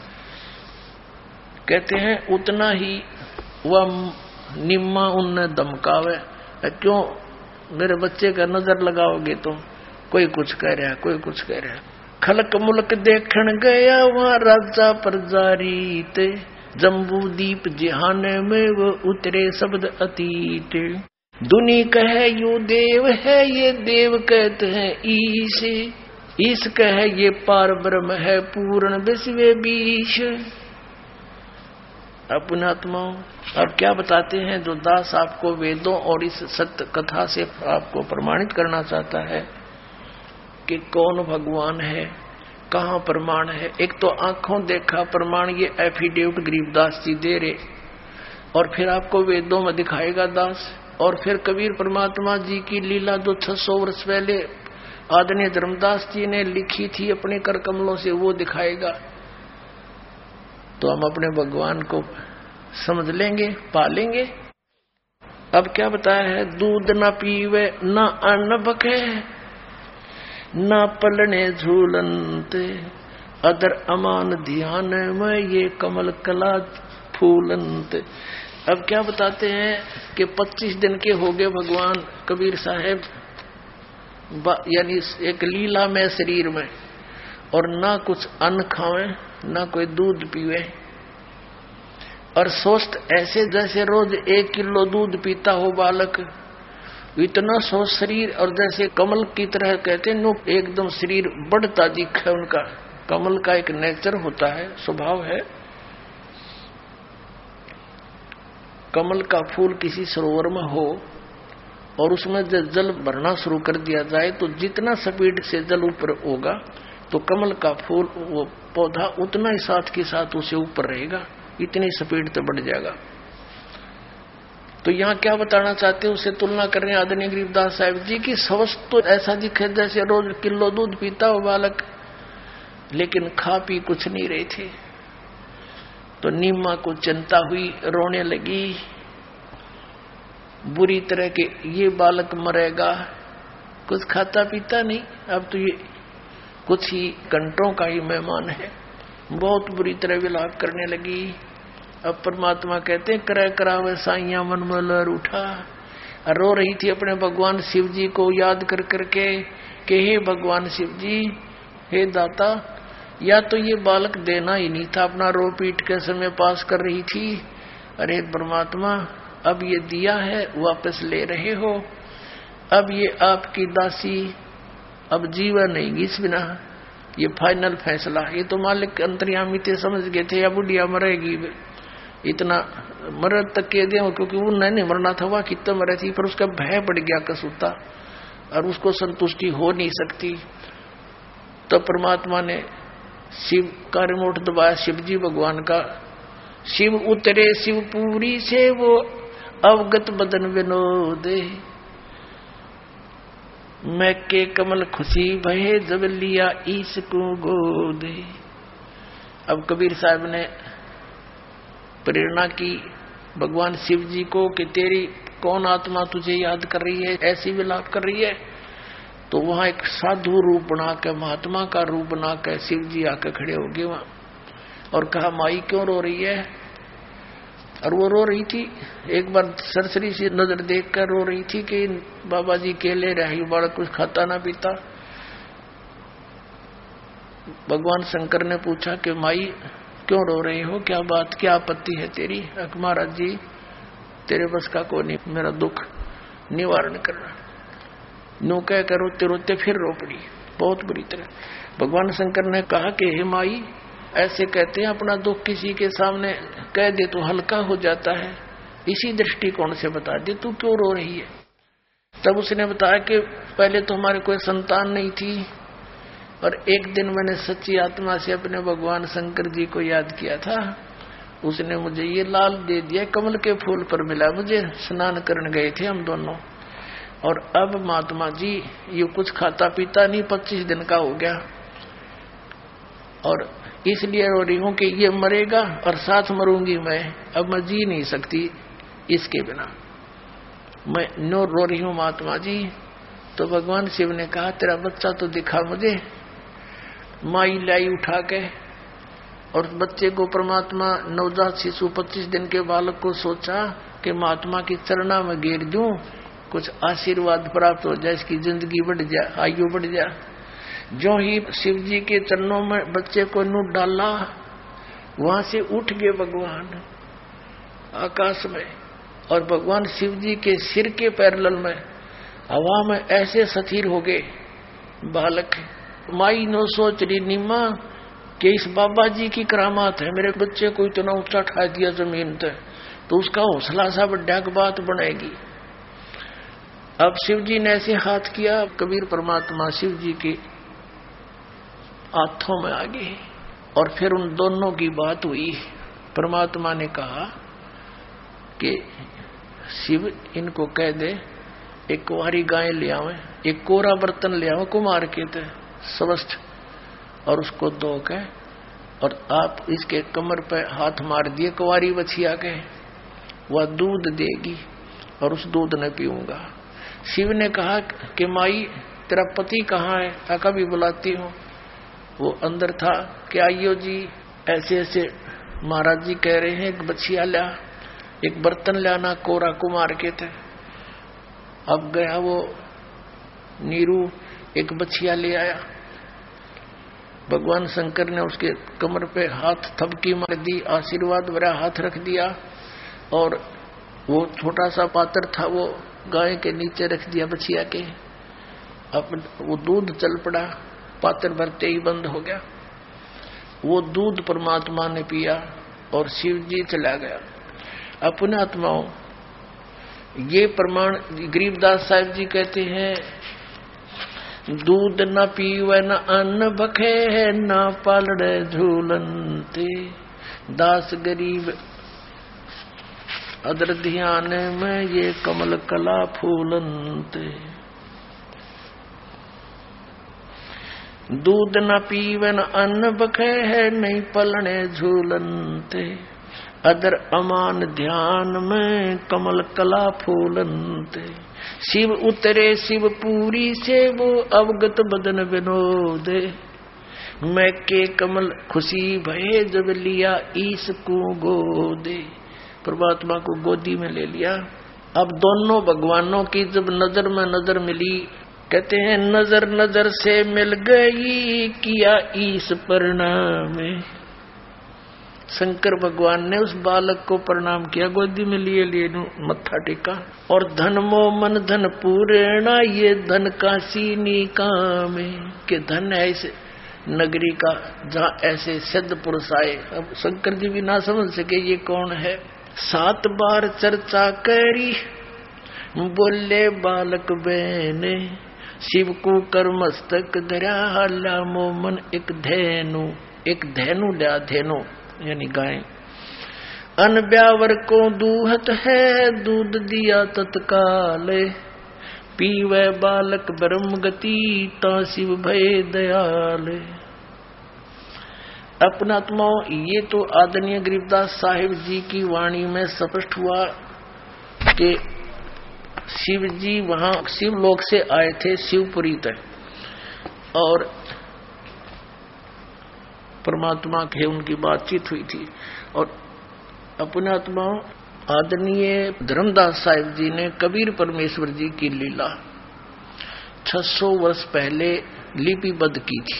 S2: कहते हैं उतना ही वह निम्मा उनने धमकावे। क्यों मेरे बच्चे का नजर लगाओगे तुम, कोई कुछ कह रहा है कोई कुछ कह रहा है। खलक मुल्क देखन गया वहाँ राजा परजारीत, जम्बू दीप जिहाने में वो उतरे शब्द अतीत। दुनी कहे यू देव है, ये देव कहते हैं ईश, ईश कहे ये पार ब्रह्म है पूर्ण विश्व बीश। अपने आत्माओं अब क्या बताते हैं, जो दास आपको वेदों और इस सत्य कथा से आपको प्रमाणित करना चाहता है कि कौन भगवान है, कहाँ प्रमाण है। एक तो आंखों देखा प्रमाण ये एफिडेविट गरीबदास जी दे रहे, और फिर आपको वेदों में दिखाएगा दास, और फिर कबीर परमात्मा जी की लीला जो छह सौ वर्ष पहले आदरणीय धर्मदास जी ने लिखी थी अपने कर कमलों से, वो दिखाएगा। तो हम अपने भगवान को समझ लेंगे, पालेंगे। अब क्या बताया है, दूध न पीवे न अन्न बके, न पलने झूलंत, अदर अमान ध्यान में ये कमल कला फूलंत। अब क्या बताते हैं कि पच्चीस दिन के हो गए भगवान कबीर साहेब, यानी एक लीला में शरीर में, और ना कुछ अन्न खावे ना कोई दूध पीवे, और स्वस्थ ऐसे जैसे रोज एक किलो दूध पीता हो बालक, इतना स्वस्थ शरीर, और जैसे कमल की तरह कहते हैं नो एकदम शरीर बढ़ता दिखे उनका। कमल का एक नेचर होता है, स्वभाव है। कमल का फूल किसी सरोवर में हो और उसमें जब जल भरना शुरू कर दिया जाए तो जितना स्पीड से जल ऊपर होगा तो कमल का फूल वो पौधा उतना ही साथ के साथ उसे ऊपर रहेगा, इतनी स्पीड तो बढ़ जाएगा। तो यहाँ क्या बताना चाहते हैं, उससे तुलना कर रहे हैं आदरणीय गरीबदास साहिब जी की। स्वस्थ तो ऐसा दिखे जैसे रोज किलो दूध पीता हो बालक, लेकिन खा पी कुछ नहीं रहे थे। तो नीमा को चिंता हुई, रोने लगी बुरी तरह के, ये बालक मरेगा, कुछ खाता पीता नहीं, अब तो ये कुछ ही घंटों का ही मेहमान है। बहुत बुरी तरह विलाप करने लगी। अब परमात्मा कहते हैं करे करावे साइया मन में लहर उठा, रो रही थी अपने भगवान शिव जी को याद कर करके कि हे भगवान शिव जी, हे दाता, या तो ये बालक देना ही नहीं था, अपना रो पीट के समय पास कर रही थी। अरे परमात्मा, अब ये दिया है वापस ले रहे हो, अब ये आपकी दासी अब जीवन नहीं इस बिना, ये फाइनल फैसला। ये तो मालिक अंतर्यामी थे, समझ गए थे या बुढ़िया मरेगी, इतना मरद तक के दे, क्योंकि वो नहीं मरना था, वह कितना मरे थी, पर उसका भय बढ़ गया कसूता और उसको संतुष्टि हो नहीं सकती। तो परमात्मा ने शिव का रिमोट दबाया, शिव जी भगवान का। शिव उतरे शिवपुरी से वो अवगत बदन विनोदे, मैं के कमल खुशी भये जब लिया ईश को गोदे। अब कबीर साहब ने प्रेरणा की भगवान शिव जी को कि तेरी कौन आत्मा तुझे याद कर रही है, ऐसी विलाप कर रही है। तो वहां एक साधु रूप बना के, महात्मा का रूप बना के शिव जी आके खड़े हो गए वहां और कहा, माई क्यों रो रही है? और वो रो रही थी, एक बार सरसरी सी नजर देख कर रो रही थी कि बाबा जी केले रही, बड़ा कुछ खाता ना पीता। भगवान शंकर ने पूछा कि माई क्यों रो रही हो, क्या बात, क्या आपत्ति है तेरी? महाराज जी तेरे बस का को नहीं, मेरा दुख निवारण करना। नो कह कर रोते रोते फिर रो पड़ी बहुत बुरी तरह। भगवान शंकर ने कहा कि हे माई, ऐसे कहते हैं अपना दुख किसी के सामने कह दे तो हल्का हो जाता है, इसी दृष्टिकोण से बता दे तू क्यों रो रही है। तब उसने बताया कि पहले तो हमारे कोई संतान नहीं थी और एक दिन मैंने सच्ची आत्मा से अपने भगवान शंकर जी को याद किया था, उसने मुझे ये लाल दे दिया, कमल के फूल पर मिला, मुझे स्नान करने गए थे हम दोनों। और अब महात्मा जी ये कुछ खाता पीता नहीं, पच्चीस दिन का हो गया और इसलिए रो रही हूं कि ये मरेगा और साथ मरूंगी मैं, अब मैं जी नहीं सकती इसके बिना, मैं नो रो रही हूं महात्मा जी। तो भगवान शिव ने कहा, तेरा बच्चा तो दिखा मुझे। माई लाई उठा के और बच्चे को परमात्मा नवजात शिशु पच्चीस दिन के बालक को सोचा कि महात्मा की चरणा में गिर दूं, कुछ आशीर्वाद प्राप्त हो जाए, इसकी जिंदगी बढ़ जाए, आयु बढ़ जाए। जो ही शिव जी के चरणों में बच्चे को नू डाला, वहां से उठ गए भगवान आकाश में और भगवान शिव जी के सिर के पैरेलल में हवा में ऐसे स्थिर हो गए बालक। माई नो सोच रही नीमा कि इस बाबा जी की करामात है, मेरे बच्चे को इतना ऊंचा उठा दिया जमीन तक, तो उसका हौसला सा बड़ा बात बनेगी। अब शिव जी ने ऐसे हाथ किया, कबीर परमात्मा शिव जी के हाथों में आ गए और फिर उन दोनों की बात हुई। परमात्मा ने कहा कि शिव इनको कह दे एक कुंवारी गाय ले आवे, एक कोरा बर्तन ले आवे कुमार के थे स्वस्थ, और उसको धो के और आप इसके कमर पे हाथ मार दिए कुंवारी बछिया के, वह दूध देगी और उस दूध ने पीऊंगा। शिव ने कहा कि माई तेरा पति कहाँ है? काका भी बुलाती हूँ। वो अंदर था कि आइयो जी, ऐसे ऐसे महाराज जी कह रहे हैं, एक बछिया ला, एक बर्तन लाना कोरा कुमार के थे। अब गया वो नीरू, एक बछिया ले आया। भगवान शंकर ने उसके कमर पे हाथ थपकी मार दी, आशीर्वाद भरा हाथ रख दिया और वो छोटा सा पात्र था वो गाय के नीचे रख दिया बछिया के। अब वो दूध चल पड़ा, पात्र भरते ही बंद हो गया। वो दूध परमात्मा ने पिया और शिव जी चला गया। अपने आत्माओं, ये प्रमाण गरीबदास साहिब जी कहते हैं, दूध न पीवे न अन्न बखे है, न पालड़े झूलनते, दास गरीब अदर ध्यान में ये कमल कला फूलनते। दूध न पीवे न अन्न बखे है, नहीं पलने झूलनते, अदर अमान ध्यान में कमल कला फूलनते। शिव उतरे शिव पूरी से वो अवगत बदन विनोदे, मैं के कमल खुशी भये जब लिया ईश को गोदे। परमात्मा को गोदी में ले लिया। अब दोनों भगवानों की जब नजर में नजर मिली, कहते हैं नजर नजर से मिल गई, किया ईश प्रणाम। शंकर भगवान ने उस बालक को प्रणाम किया, गोदी में लिए लिए मत्था टेका। और धन मो मन धन पूर्णा, ये धन का सीनी काम के धन है इस नगरी का जहाँ ऐसे सिद्ध पुरुष आए। अब शंकर जी भी ना समझ सके ये कौन है। सात बार चर्चा करी, बोले बालक बहने, शिव को कर मस्तक धरा हाला मोमन एक धैनु, एक धैनु लिया, धेनु यानी गाय। अन ब्यावर को दूहत है दूध दिया तत्काल, पीवे बालक ब्रह्म गति ता शिव भय दयाल। अपनात्मा, ये तो आदरणीय गरीबदास साहिब जी की वाणी में स्पष्ट हुआ कि शिव जी वहां शिवलोक से आए थे, शिवपुरी तक, और परमात्मा के उनकी बातचीत हुई थी। और अपने आत्मा आदरणीय धर्मदास साहिब जी ने कबीर परमेश्वर जी की लीला छह सौ वर्ष पहले लिपिबद्ध की थी।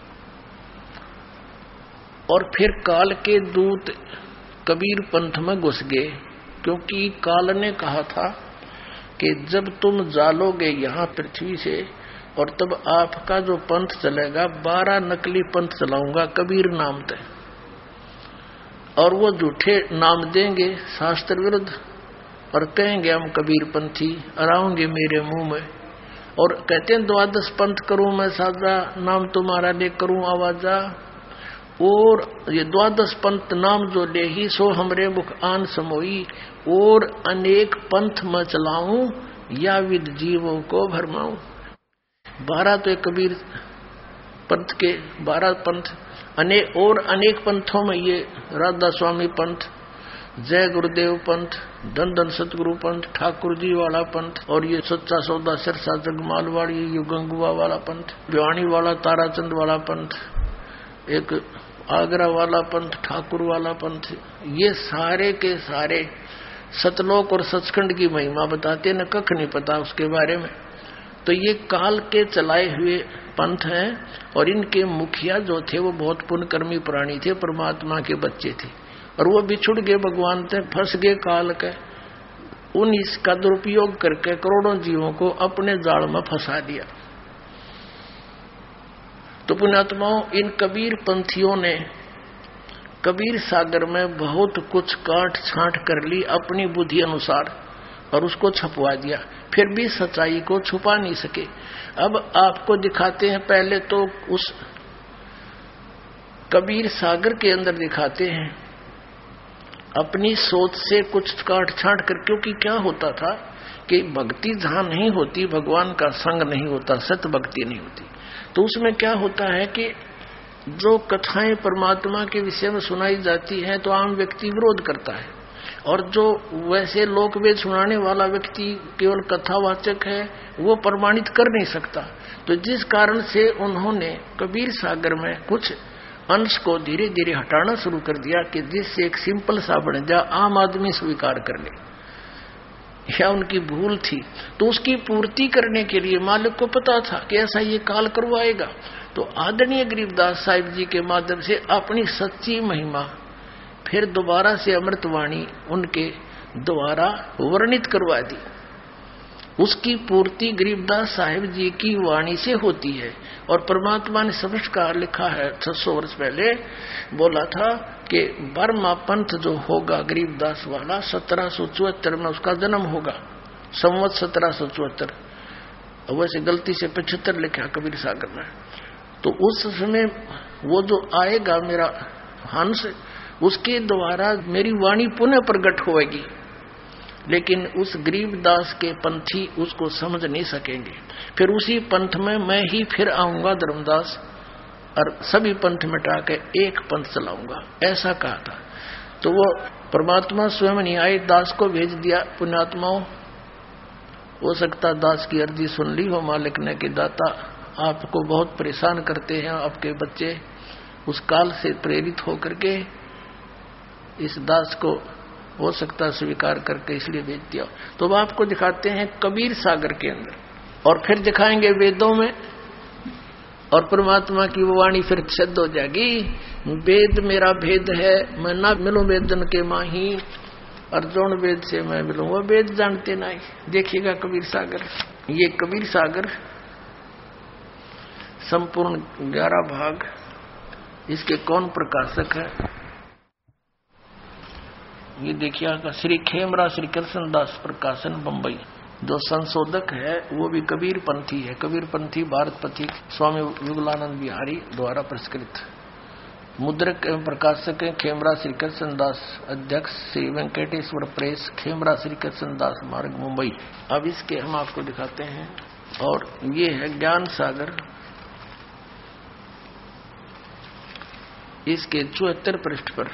S2: और फिर काल के दूत कबीर पंथ में घुस गए, क्योंकि काल ने कहा था कि जब तुम जालोगे यहाँ पृथ्वी से, और तब आपका जो पंथ चलेगा, बारह नकली पंथ चलाऊंगा कबीर नाम से, और वो झूठे नाम देंगे शास्त्र विरुद्ध, और कहेंगे हम कबीर पंथी, और आऊंगे मेरे मुंह में, और कहते हैं द्वादश पंथ करूं मैं साजा, नाम तुम्हारा ले करूं आवाजा, और ये द्वादश पंथ नाम जो ले ही सो हमरे मुख आन समोई, और अनेक पंथ में चलाऊं या विद जीवों को भरमाऊं। बारह तो एक कबीर पंथ के बारह पंथ, अनेक और अनेक पंथों में ये राधा स्वामी पंथ, जय गुरुदेव पंथ, धन धन सतगुरु पंथ, ठाकुर जी वाला पंथ, और ये सच्चा सौदा सिरसा जगमाल वाली ये गंगुआ वाला पंथ, भिवानी वाला ताराचंद वाला पंथ, एक आगरा वाला पंथ, ठाकुर वाला पंथ, ये सारे के सारे सतलोक और सचखंड की महिमा बताते न, कख नहीं पता उसके बारे में। तो ये काल के चलाए हुए पंथ हैं, और इनके मुखिया जो थे वो बहुत पुण्यकर्मी प्राणी थे, परमात्मा के बच्चे थे, और वो बिछुड़ गए भगवान से, फंस गए काल के। उन इसका दुरुपयोग करके करोड़ों जीवों को अपने जाल में फंसा दिया। तो पुण्यात्माओं, इन कबीर पंथियों ने कबीर सागर में बहुत कुछ काट छांट कर ली अपनी बुद्धि अनुसार, और उसको छपवा दिया, फिर भी सच्चाई को छुपा नहीं सके। अब आपको दिखाते हैं, पहले तो उस कबीर सागर के अंदर दिखाते हैं अपनी सोच से कुछ काट छांट कर, क्योंकि क्या होता था कि भक्ति जहां नहीं होती, भगवान का संग नहीं होता, सत भक्ति नहीं होती, तो उसमें क्या होता है कि जो कथाएं परमात्मा के विषय में सुनाई जाती है तो आम व्यक्ति विरोध करता है, और जो वैसे लोकवेद सुनाने वाला व्यक्ति केवल कथावाचक है वो प्रमाणित कर नहीं सकता। तो जिस कारण से उन्होंने कबीर सागर में कुछ अंश को धीरे धीरे हटाना शुरू कर दिया कि जिससे एक सिंपल सा बन जा, आम आदमी स्वीकार कर ले, या उनकी भूल थी। तो उसकी पूर्ति करने के लिए मालिक को पता था कि ऐसा ये काल करवाएगा, तो आदरणीय गरीबदास साहिब जी के माध्यम से अपनी सच्ची महिमा फिर दोबारा से अमृतवाणी उनके द्वारा वर्णित करवा दी। उसकी पूर्ति गरीबदास साहिब जी की वाणी से होती है, और परमात्मा ने स्पष्ट कहा, लिखा है छह सौ वर्ष पहले बोला था कि बर्मा पंथ जो होगा गरीबदास वाला सत्रह सौ चौहत्तर में उसका जन्म होगा, संवत सत्रह सौ चौहत्तर, वैसे गलती से पचहत्तर लिखा कबीर सागर में। तो उस समय वो जो आएगा मेरा हंस, उसके द्वारा मेरी वाणी पुनः प्रकट होगी, लेकिन उस गरीबदास के पंथी उसको समझ नहीं सकेंगे। फिर उसी पंथ में मैं ही फिर आऊंगा धर्मदास, और सभी पंथ मिटा के एक पंथ चलाऊंगा, ऐसा कहा था। तो वो परमात्मा स्वयं नहीं आए, दास को भेज दिया। पुण्यात्माओं, हो सकता दास की अर्जी सुन ली हो मालिक ने कि दाता आपको बहुत परेशान करते हैं आपके बच्चे, उस काल से प्रेरित होकर के इस दास को हो सकता स्वीकार करके इसलिए भेज दिया। तो अब आपको दिखाते हैं कबीर सागर के अंदर, और फिर दिखाएंगे वेदों में, और परमात्मा की वो वाणी फिर सिद्ध हो जाएगी। वेद मेरा भेद है, मैं ना मिलूं वेदन के माही, अर्जुन वेद से मैं मिलूं वो वेद जानते नहीं। देखिएगा कबीर सागर, ये कबीर सागर संपूर्ण ग्यारह भाग, इसके कौन प्रकाशक है ये देखिएगा, श्री खेमरा श्री कृष्ण दास प्रकाशन बंबई। जो संशोधक है वो भी कबीर पंथी है। कबीर पंथी भारत पथिक स्वामी युगलानंद बिहारी द्वारा पुरस्कृत। मुद्रक एवं प्रकाशक है खेमरा श्री कृष्ण दास, अध्यक्ष श्री वेंकटेश्वर प्रेस, खेमरा श्री कृष्ण दास मार्ग, मुंबई। अब इसके हम आपको दिखाते हैं। और ये है ज्ञान सागर, इसके चौहत्तर पृष्ठ पर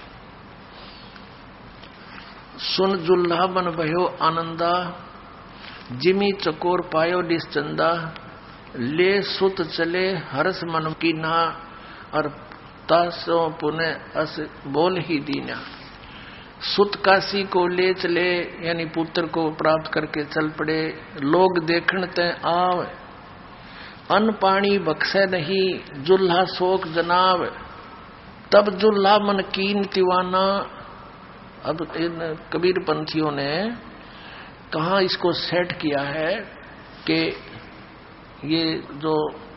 S2: सुन जुल्हा बन भयो आनंदा, जिमी चकोर पायो निश्चंदा, ले सुत चले हर्ष मन की ना, और तासो पुनः अस बोल ही दीना। सुत काशी को ले चले यानी पुत्र को प्राप्त करके चल पड़े। लोग देखण ते आव, अन्न पानी बख्शे नहीं, जुल्हा शोक जनाव, तब जुल्हा मन कीन दीवाना। अब इन कबीर पंथियों ने कहाँ इसको सेट किया है कि ये जो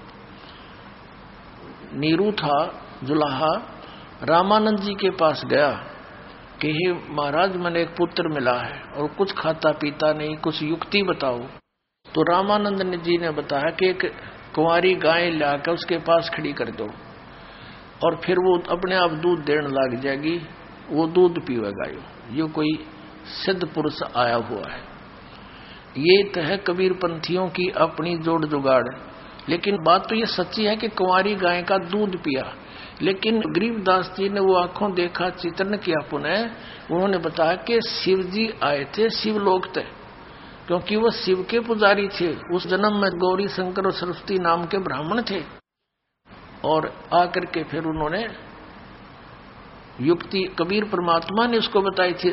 S2: नीरू था जुलाहा रामानंद जी के पास गया कि हे महाराज मैंने एक पुत्र मिला है और कुछ खाता पीता नहीं, कुछ युक्ति बताओ। तो रामानंद जी ने बताया कि एक कुंवारी गाय लाकर उसके पास खड़ी कर दो और फिर वो अपने आप दूध देने लग जाएगी, वो दूध पीवेगा। ये कोई सिद्ध पुरुष आया हुआ है। ये तो है कबीर पंथियों की अपनी जोड़ जुगाड़। लेकिन बात तो ये सच्ची है कि कुंवारी गाय का दूध पिया, लेकिन गरीबदास जी ने वो आंखों देखा, चित्रण किया पुनः। उन्होंने बताया कि शिव जी आए थे, शिवलोक थे, क्योंकि वो शिव के पुजारी थे। उस जन्म में गौरी शंकर और सरस्वती नाम के ब्राह्मण थे। और आकर के फिर उन्होंने युक्ति कबीर परमात्मा ने उसको बताई थी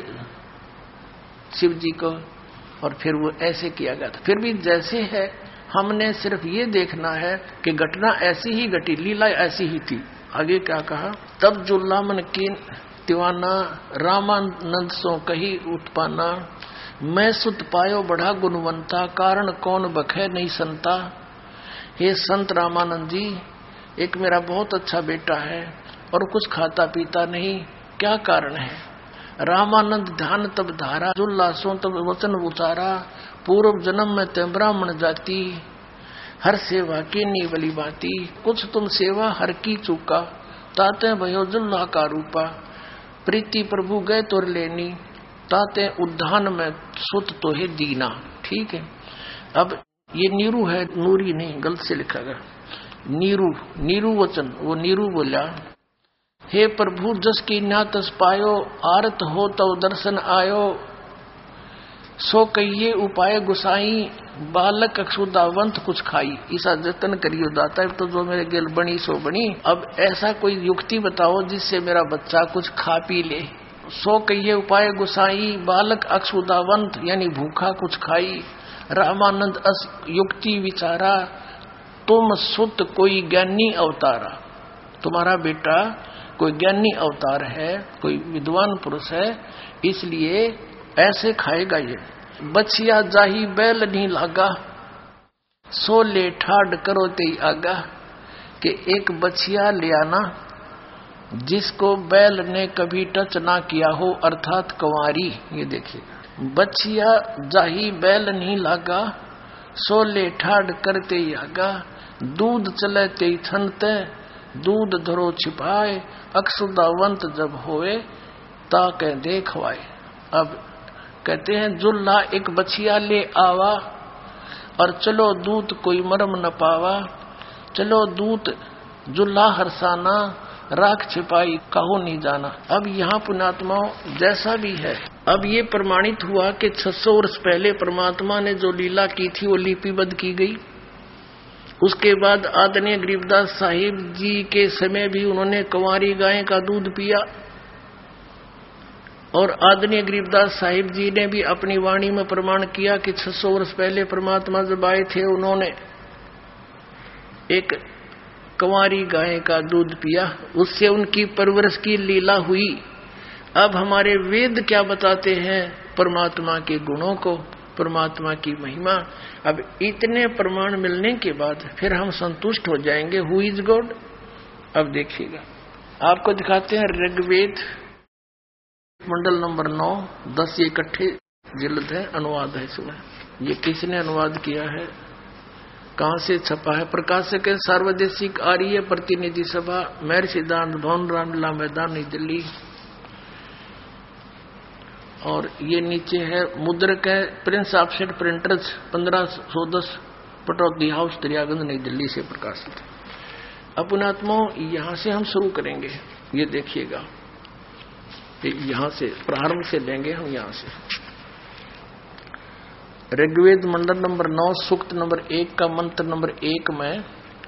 S2: शिव जी को, और फिर वो ऐसे किया गया था। फिर भी जैसे है हमने सिर्फ ये देखना है कि घटना ऐसी ही घटी, लीला ऐसी ही थी। आगे क्या कहा, तब जुल्ला मन की दीवाना, रामानंद सो कही उत्पाना, मैं सुत पायो बढ़ा गुणवंता, कारण कौन बखे नहीं संता। हे संत रामानंद जी, एक मेरा बहुत अच्छा बेटा है और कुछ खाता पीता नहीं, क्या कारण है। रामानंद ध्यान तब धारा, जुल्ला सो तब वचन उतारा, पूर्व जन्म में ते ब्राह्मण जाति, हर सेवा की नी बली बाती। कुछ तुम सेवा हर की चूका, ताते भयो जुल्ला का रूपा, प्रीति प्रभु गए तोर लेनी, ताते उद्धान में सुत तो है दीना। ठीक है, अब ये नीरू है, नूरी नहीं, गलत से लिखा गया नीरू, नीरू वचन। वो नीरू बोला, हे प्रभु जस की न्या तस पायो, आरत हो तो दर्शन आयो, सो कहिए उपाय गुसाई, बालक अक्षुदावंत कुछ खाई। ईसा जतन करियो दाता, तो जो मेरे गेल बनी सो बनी। अब ऐसा कोई युक्ति बताओ जिससे मेरा बच्चा कुछ खा पी ले। सो कहिए उपाय गुसाई, बालक अक्षुदावंत यानी भूखा कुछ खाई। रामानंद अस युक्ति विचारा, तुम सुत कोई ज्ञानी अवतारा। तुम्हारा बेटा कोई ज्ञानी अवतार है, कोई विद्वान पुरुष है, इसलिए ऐसे खाएगा ये। बछिया जाही बैल नहीं लागा, सो ले ठाड करो ते आगा। कि एक बछिया ले आना जिसको बैल ने कभी टच ना किया हो, अर्थात कुंवारी। ये देखिए, बछिया जाही बैल नहीं लागा, सो ले ठाड करते आगा। दूध चले ते थनते, दूध धरो छिपाए, अक्षुदावंत जब होए ताके देखवाए। अब कहते हैं जुल्ला एक बछिया ले आवा, और चलो दूत कोई मरम न पावा। चलो दूत जुल्ला हरसाना, राख छिपाई कहो नहीं जाना। अब यहाँ पुण्यात्माओं जैसा भी है, अब ये प्रमाणित हुआ कि छह सौ वर्ष पहले परमात्मा ने जो लीला की थी वो लिपिबद्ध की गई। उसके बाद आदरणीय गरीबदास साहिब जी के समय भी उन्होंने कुंवारी गाय का दूध पिया, और आदरणीय गरीबदास साहिब जी ने भी अपनी वाणी में प्रमाण किया कि छह सौ वर्ष पहले परमात्मा जब आए थे उन्होंने एक कुंवारी गाय का दूध पिया, उससे उनकी परवरिश की लीला हुई। अब हमारे वेद क्या बताते हैं परमात्मा के गुणों को, परमात्मा की महिमा। अब इतने प्रमाण मिलने के बाद फिर हम संतुष्ट हो जाएंगे। Who is God. अब देखिएगा, आपको दिखाते हैं ऋग्वेद मंडल नंबर नौ, दस इकट्ठे जिल्द है, अनुवाद है इसमें। ये किसने अनुवाद किया है, कहां से छपा है? प्रकाशक है सार्वदेशिक आर्य प्रतिनिधि सभा, महर्षि सिद्धांत भवन, रामलीला मैदान, नई दिल्ली। और ये नीचे है मुद्रक है प्रिंस ऑफसेट प्रिंटर्स, पंद्रह सौ दस पटौदी हाउस, दरियागंज, नई दिल्ली से प्रकाशित। अपनात्मा यहां से हम शुरू करेंगे, ये देखिएगा, यहां से प्रारंभ से लेंगे हम। यहां से ऋग्वेद मंडल नंबर नौ, सूक्त नंबर एक का मंत्र नंबर एक में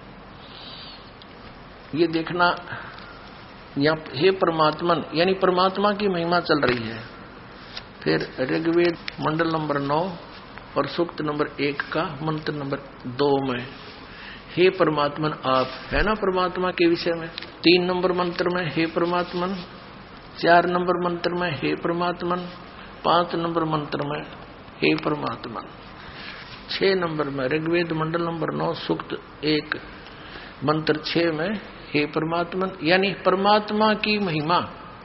S2: ये देखना, यहाँ हे परमात्मन, यानी परमात्मा की महिमा चल रही है। फिर ऋग्वेद मंडल नंबर नौ और सूक्त नंबर एक का मंत्र नंबर दो में हे परमात्मन आप, है ना परमात्मा के विषय में। तीन नंबर मंत्र में हे परमात्मन, चार नंबर मंत्र में हे परमात्मन, पांच नंबर मंत्र में हे परमात्मन, छह नंबर में ऋग्वेद मंडल नंबर नौ सूक्त एक मंत्र छह में हे परमात्मन, यानी परमात्मा की महिमा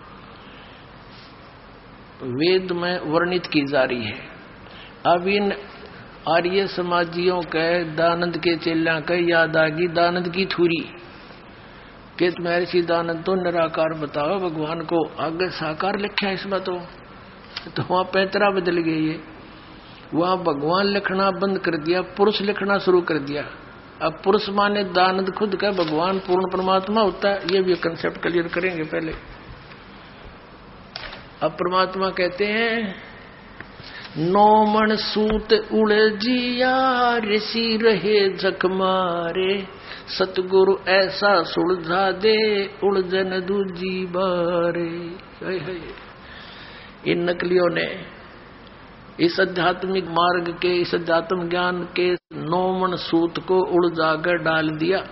S2: वेद में वर्णित की जा रही है। अब इन आर्य समाजियों के दानंद के चेला के याद आ गई दानंद की थूरी के महर्षि दानंद तो निराकार बताओ, भगवान को आगे साकार लिखा है इसमें, तो तो वहां पैतरा बदल गई है, वहां भगवान लिखना बंद कर दिया, पुरुष लिखना शुरू कर दिया। अब पुरुष माने दानंद खुद का भगवान पूर्ण परमात्मा होता है, ये भी कंसेप्ट क्लियर करेंगे पहले। अब परमात्मा कहते हैं नौ मन सूत उलझिया ऋषि रहे जख मारे, सतगुरु ऐसा सुलझा दे उलझन दूजी बारे। इन नकलियों ने इस आध्यात्मिक मार्ग के, इस अध्यात्म ज्ञान के नौ मन सूत को उलझा कर डाल दिया।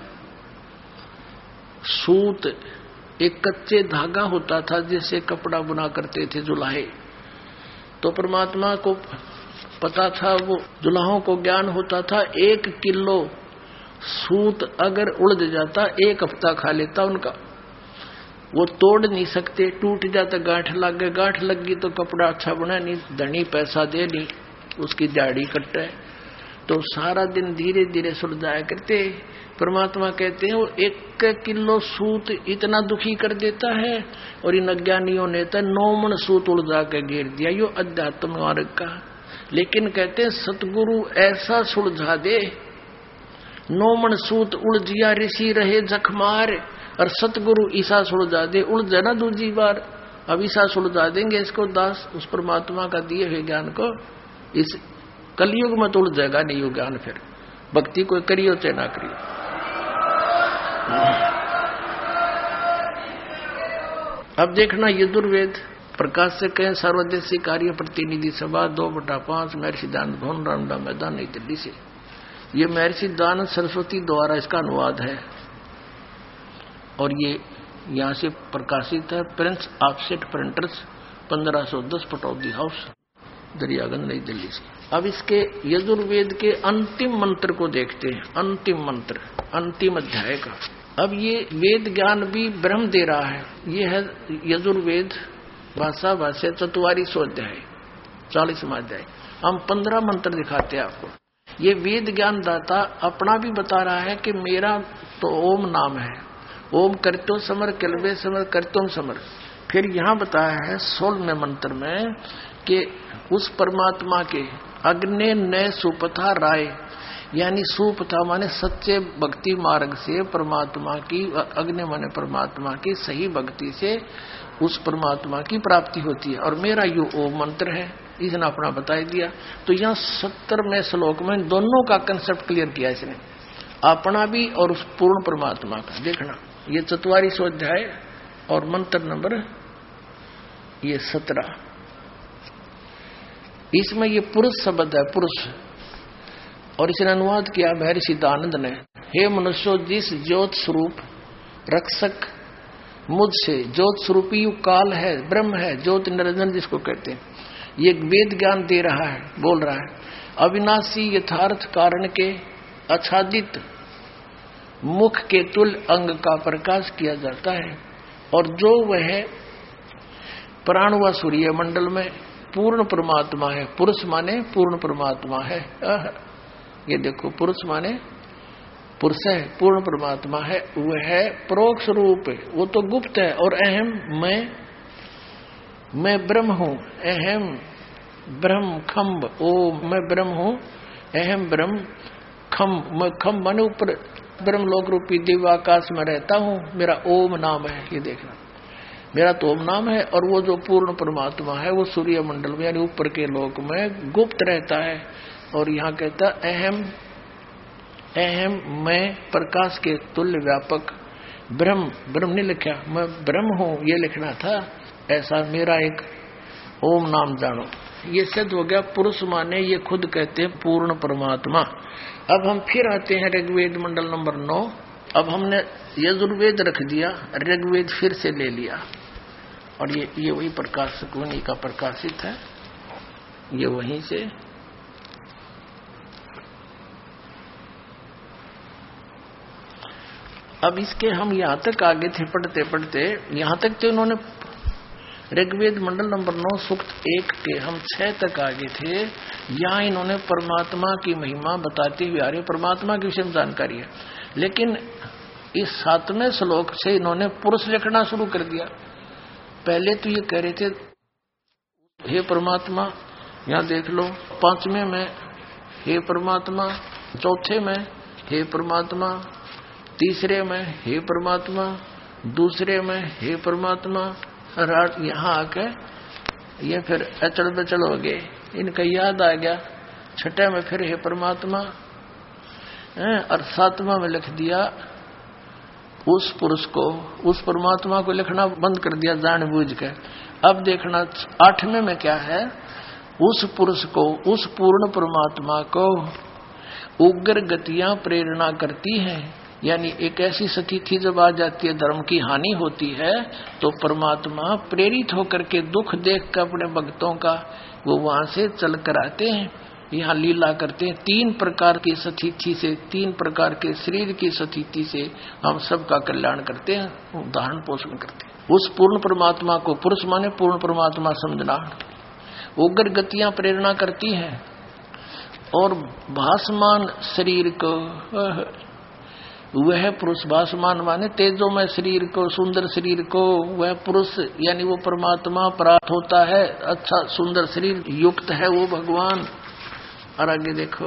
S2: सूत एक कच्चे धागा होता था जिससे कपड़ा बुना करते थे जुलाहे। तो परमात्मा को पता था, वो जुलाहों को ज्ञान होता था, एक किलो सूत अगर उलझ जाता एक हफ्ता खा लेता उनका, वो तोड़ नहीं सकते, टूट जाता, गांठ लग गए, गांठ लग गई तो कपड़ा अच्छा बना नहीं, धनी पैसा दे नहीं, उसकी दाढ़ी कटे, तो सारा दिन धीरे धीरे सुलझाया करते। परमात्मा कहते हैं वो एक किलो सूत इतना दुखी कर देता है, और इन अज्ञानियों ने तो नौ मन सूत उलझा के घेर दिया, यो अध्यात्म मार्ग का। लेकिन कहते हैं सतगुरु ऐसा सुलझा दे, नौ मन सूत उलझिया ऋषि रहे जखमार, और सतगुरु ईसा सुलझा दे, उलझे ना दूसरी बार। अब ईसा सुलझा देंगे इसको दास, उस परमात्मा का दिए हुए ज्ञान को। इस कलयुग में तो उलझेगा नहीं वो ज्ञान, फिर भक्ति कोई करियो चाहे ना करियो। अब देखना यजुर्वेद प्रकाशक है सर्वदेशिक कार्य प्रतिनिधि सभा, दो बटा पांच, महर्षि सिद्धांत भवन, रामलीला मैदान, नई दिल्ली से। ये महर्षि सिद्धांत सरस्वती द्वारा इसका अनुवाद है, और ये यहाँ से प्रकाशित है प्रिंस ऑफसेट प्रिंटर्स, पंद्रह सौ दस पटौदी हाउस, दरियागंज, नई दिल्ली से। अब इसके यजुर्वेद के अंतिम मंत्र को देखते हैं, अंतिम मंत्र, अंतिम अध्याय का। अब ये वेद ज्ञान भी ब्रह्म दे रहा है। ये है यजुर्वेद भाषा भाष्य चतुवारी सौ अध्याय, चालीसवां अध्याय। हम पंद्रह मंत्र दिखाते हैं आपको। ये वेद ज्ञान दाता अपना भी बता रहा है कि मेरा तो ओम नाम है, ओम करतो समर कलवे समर करतोम समर। फिर यहाँ बताया है सोलहवें मंत्र में कि उस परमात्मा के अग्नि ने सुपथा राय, यानी सुपथा माने सच्चे भक्ति मार्ग से परमात्मा की, अग्नि माने परमात्मा की सही भक्ति से उस परमात्मा की प्राप्ति होती है। और मेरा यो ओम मंत्र है, इसने अपना बता दिया। तो यहाँ सत्तरवें श्लोक में दोनों का कंसेप्ट क्लियर किया इसने, अपना भी और उस पूर्ण परमात्मा का। देखना ये चतुवारी सौ अध्याय और मंत्र नंबर ये सत्रह, इसमें ये पुरुष शब्द है, पुरुष। और इसने अनुवाद किया महर्षि सिद्धानंद ने, हे मनुष्यों, जिस ज्योत स्वरूप रक्षक मुझसे, ज्योत स्वरूपी यु काल है, ब्रह्म है, ज्योत निरंजन जिसको कहते हैं, ये वेद ज्ञान दे रहा है, बोल रहा है। अविनाशी यथार्थ कारण के आच्छादित मुख के तुल अंग का प्रकाश किया जाता है, और जो वह प्राण व सूर्य मंडल में पूर्ण परमात्मा है। पुरुष माने पूर्ण परमात्मा है। ये देखो, पुरुष माने पुरुष है, पूर्ण परमात्मा है। वह है परोक्ष रूप, वो तो गुप्त है। और अहम मैं मैं ब्रह्म हूँ, अहम ब्रह्म खम्ब, ओ मैं ब्रह्म हूँ, अहम ब्रह्म खम्ब, मैं खम्ब माने ऊपर ब्रह्म लोक रूपी दिव्य आकाश में रहता हूँ, मेरा ओम नाम है। ये देखना, मेरा तो ओम नाम है। और वो जो पूर्ण परमात्मा है वो सूर्य मंडल में यानी ऊपर के लोक में गुप्त रहता है। और यहाँ कहता अहम अहम मैं प्रकाश के तुल्य व्यापक ब्रह्म, ब्रह्म नहीं लिखा, मैं ब्रह्म हूँ ये लिखना था। ऐसा मेरा एक ओम नाम जानो। ये सिद्ध हो गया। पुरुष माने ये खुद कहते हैं पूर्ण परमात्मा। अब हम फिर आते हैं ऋग्वेद मंडल नंबर नौ। अब हमने यजुर्वेद रख दिया, ऋग्वेद फिर से ले लिया। और ये ये वही प्रकाशक उन्हीं का प्रकाशित है, ये वहीं से। अब इसके हम यहाँ तक आगे थे पढ़ते पढ़ते, यहाँ तक तो इन्होंने ऋग्वेद मंडल नंबर नौ सूक्त एक के हम छह तक आगे थे। यहाँ इन्होंने परमात्मा की महिमा बताते हुए आ रहे, परमात्मा के विषय में जानकारी है। लेकिन इस सातवें श्लोक से इन्होंने पुरुष लिखना शुरू कर दिया। पहले तो ये कह रहे थे हे परमात्मा, यहाँ देख लो, पांचवें में हे परमात्मा, चौथे में हे परमात्मा, तीसरे में हे परमात्मा, दूसरे में हे परमात्मा, रात यहाँ आके ये फिर अचल बचल हो गए। इनका याद आ गया, छठे में फिर हे परमात्मा, और सातवां में लिख दिया उस पुरुष को, उस परमात्मा को लिखना बंद कर दिया जानबूझ के। अब देखना आठवें में क्या है, उस पुरुष को, उस पूर्ण परमात्मा को उग्र गतियां प्रेरणा करती हैं। यानी एक ऐसी स्थिति जब आ जाती है, धर्म की हानि होती है, तो परमात्मा प्रेरित होकर के दुख देख कर अपने भक्तों का वो वहां से चल कर आते हैं, यहाँ लीला करते हैं। तीन प्रकार की स्थिति से, तीन प्रकार के शरीर की स्थिति से हम सबका कल्याण करते हैं, उदाहरण पोषण करते हैं। उस पूर्ण परमात्मा को, पुरुष माने पूर्ण परमात्मा समझना, उग्र गतियां प्रेरणा करती हैं। और भासमान शरीर को, वह पुरुष, भासमान माने तेजोमय शरीर को, सुंदर शरीर को, वह पुरुष यानी वो परमात्मा प्राप्त होता है। अच्छा सुंदर शरीर युक्त है वो भगवान। और आगे देखो,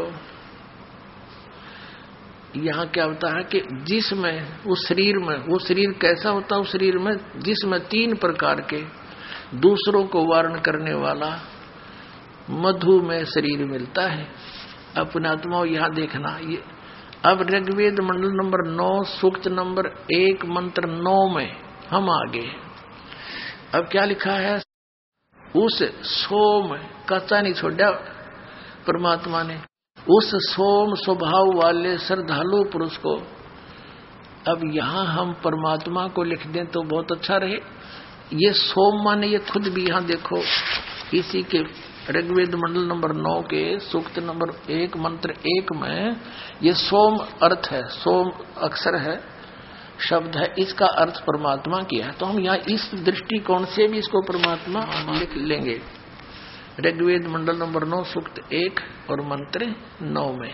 S2: यहाँ क्या होता है कि जिसमें उस शरीर में, वो शरीर कैसा होता है, उस शरीर में जिसमें तीन प्रकार के दूसरों को वारण करने वाला मधु में शरीर मिलता है। अपने आत्मा यहाँ देखना। ये अब ऋग्वेद मंडल नंबर नौ सूक्त नंबर एक मंत्र नौ में हम आगे। अब क्या लिखा है, उस सोम, कच्चा नहीं छोड़ा परमात्मा ने, उस सोम स्वभाव वाले श्रद्धालु पुरुष को। अब यहाँ हम परमात्मा को लिख दें तो बहुत अच्छा रहे। ये सोम माने ये खुद भी यहाँ देखो, इसी के ऋग्वेद मंडल नंबर नौ के सूक्त नंबर एक मंत्र एक में ये सोम अर्थ है, सोम अक्षर है, शब्द है, इसका अर्थ परमात्मा किया है। तो हम यहाँ इस दृष्टिकोण से भी इसको परमात्मा लिख लेंगे। ऋग्वेद मंडल नंबर नौ सूक्त एक और मंत्र नौ में।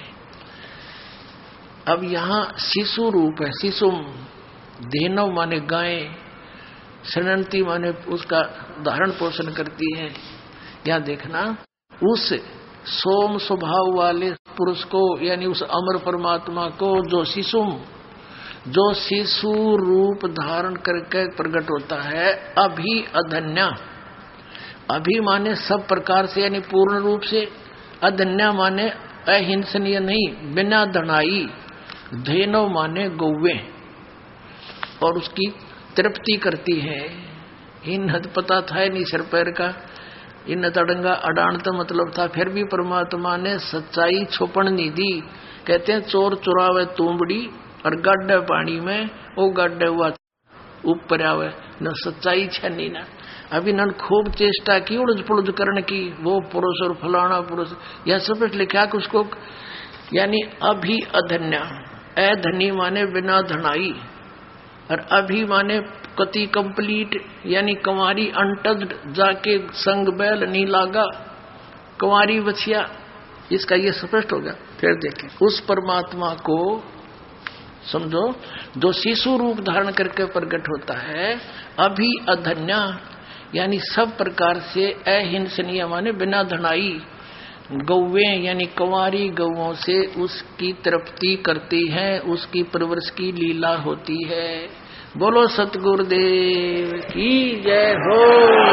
S2: अब यहाँ शिशु रूप है, शिशु धेनव माने गाय, शरणंती माने उसका धारण पोषण करती है। यहाँ देखना, उस सोम स्वभाव वाले पुरुष को यानी उस अमर परमात्मा को जो शिशु, जो शिशु रूप धारण करके प्रकट होता है, अभी अधन्या, अभी माने सब प्रकार से यानी पूर्ण रूप से, अधन्या माने अहिंसनीय नहीं, बिना धनाई, धेनो माने गौवे, और उसकी तृप्ति करती है। इन हद पता था नहीं सिर पैर का, इन तड़ंगा अडान तो मतलब था, फिर भी परमात्मा ने सच्चाई छुपन नहीं दी। कहते हैं चोर चुरावे तुमड़ी और गड्ढे पानी में वो गड्ढे हुआ ऊपर आवे न, सच्चाई छनी ना। अभी न खूब चेष्टा की उड़ज पुड़ज करने की, वो पुरुष और फलाना पुरुष, यह सब लिखा कि उसको यानी अभी अधन्या, अधनी माने बिना धनाई, और अभी माने कति कंप्लीट यानी कंवारी अनटच्ड जाके संग बैल नहीं लागा कंवारी बछिया, इसका ये स्पष्ट होगा। फिर देखें उस परमात्मा को समझो जो शिशु रूप धारण करके प्रकट होता है, अभी अधन्या यानी सब प्रकार से अहिंसनीय माने बिना धनाई गौवे यानी कंवारी गौओं से उसकी तृप्ति करती है, उसकी परवरिश की लीला होती है। बोलो सतगुरुदेव की जय हो।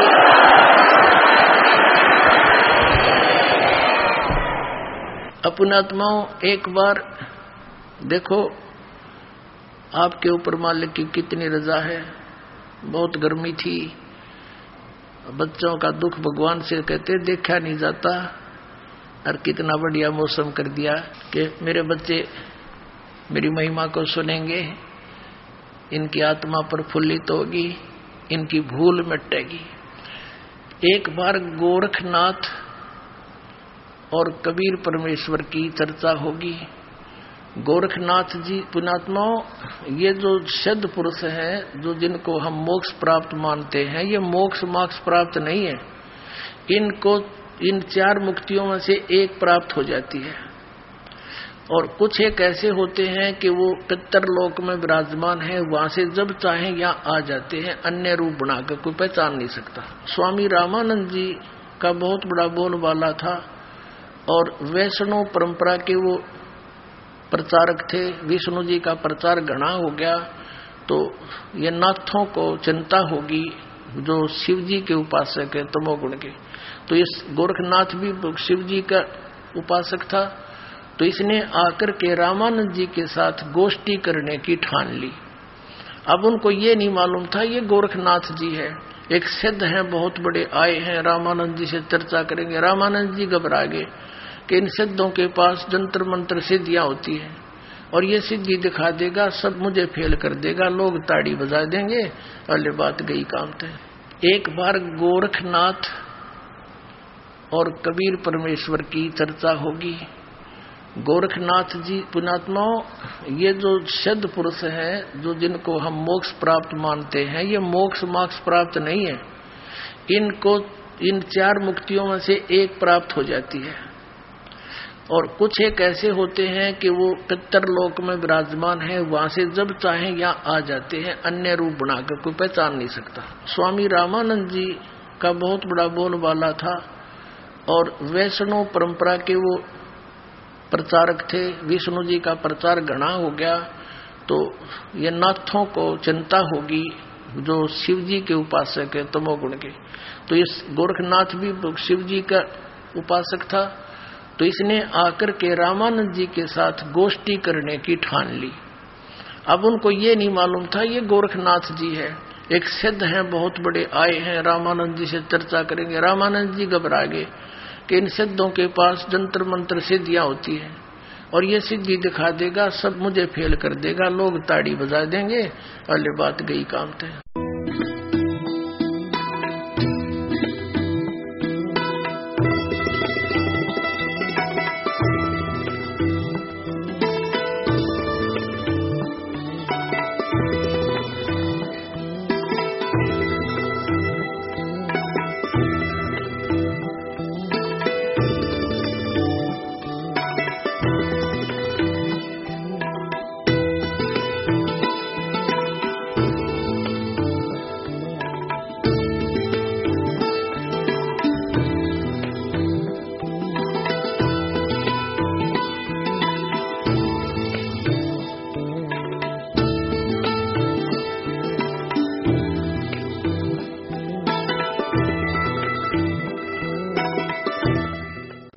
S2: अपनात्माओं एक बार देखो आपके ऊपर मालिक की कितनी रजा है। बहुत गर्मी थी, बच्चों का दुख भगवान से कहते देखा नहीं जाता, और कितना बढ़िया मौसम कर दिया कि मेरे बच्चे मेरी महिमा को सुनेंगे, इनकी आत्मा प्रफुल्लित होगी, इनकी भूल मिटेगी। एक बार गोरखनाथ और कबीर परमेश्वर की चर्चा होगी। गोरखनाथ जी पुण्यात्माओं, ये जो सिद्ध पुरुष हैं, जो जिनको हम मोक्ष प्राप्त मानते हैं, ये मोक्ष मोक्ष प्राप्त नहीं है। इनको इन चार मुक्तियों में से एक प्राप्त हो जाती है, और कुछ एक ऐसे होते हैं कि वो पितरलोक में विराजमान है, वहां से जब चाहे यहाँ आ जाते हैं, अन्य रूप बनाकर कोई पहचान नहीं सकता। स्वामी रामानंद जी का बहुत बड़ा बोलबाला था, और वैष्णव परंपरा के वो प्रचारक थे। विष्णु जी का प्रचार घना हो गया तो ये नाथों को चिंता होगी जो शिव जी के उपासक है तमोगुण के। तो इस गोरखनाथ भी शिव जी का उपासक था, तो इसने आकर के रामानंद जी के साथ गोष्ठी करने की ठान ली। अब उनको ये नहीं मालूम था ये गोरखनाथ जी है, एक सिद्ध हैं बहुत बड़े आए हैं, रामानंद जी से चर्चा करेंगे। रामानंद जी घबरा गए कि इन सिद्धों के पास जंतर मंत्र सिद्धियां होती है, और ये सिद्धि दिखा देगा, सब मुझे फेल कर देगा, लोग ताड़ी बजा देंगे, अरे बात गई काम थे। एक बार गोरखनाथ और कबीर परमेश्वर की चर्चा होगी। गोरखनाथ जी पुण्यात्माओं, ये जो सिद्ध पुरुष हैं, जो जिनको हम मोक्ष प्राप्त मानते हैं, ये मोक्ष मोक्ष प्राप्त नहीं है। इनको इन चार मुक्तियों में से एक प्राप्त हो जाती है, और कुछ एक ऐसे होते हैं कि वो पितरलोक में विराजमान है, वहां से जब चाहे यहाँ आ जाते हैं, अन्य रूप बनाकर कोई पहचान नहीं सकता। स्वामी रामानंद जी का बहुत बड़ा बोलबाला था, और वैष्णव परंपरा के वो प्रचारक थे। विष्णु जी का प्रचार घना हो गया तो ये नाथों को चिंता होगी जो शिव जी के उपासक है तमोगुण के। तो इस गोरखनाथ भी शिव जी का उपासक था, तो इसने आकर के रामानंद जी के साथ गोष्ठी करने की ठान ली। अब उनको ये नहीं मालूम था ये गोरखनाथ जी है, एक सिद्ध हैं बहुत बड़े आए हैं, रामानंद जी से चर्चा करेंगे। रामानंद जी घबरा गए कि इन सिद्धों के पास जंतर मंत्र सिद्धियां होती है, और ये सिद्धि दिखा देगा, सब मुझे फेल कर देगा, लोग ताड़ी बजा देंगे, अरे बात गई काम थे।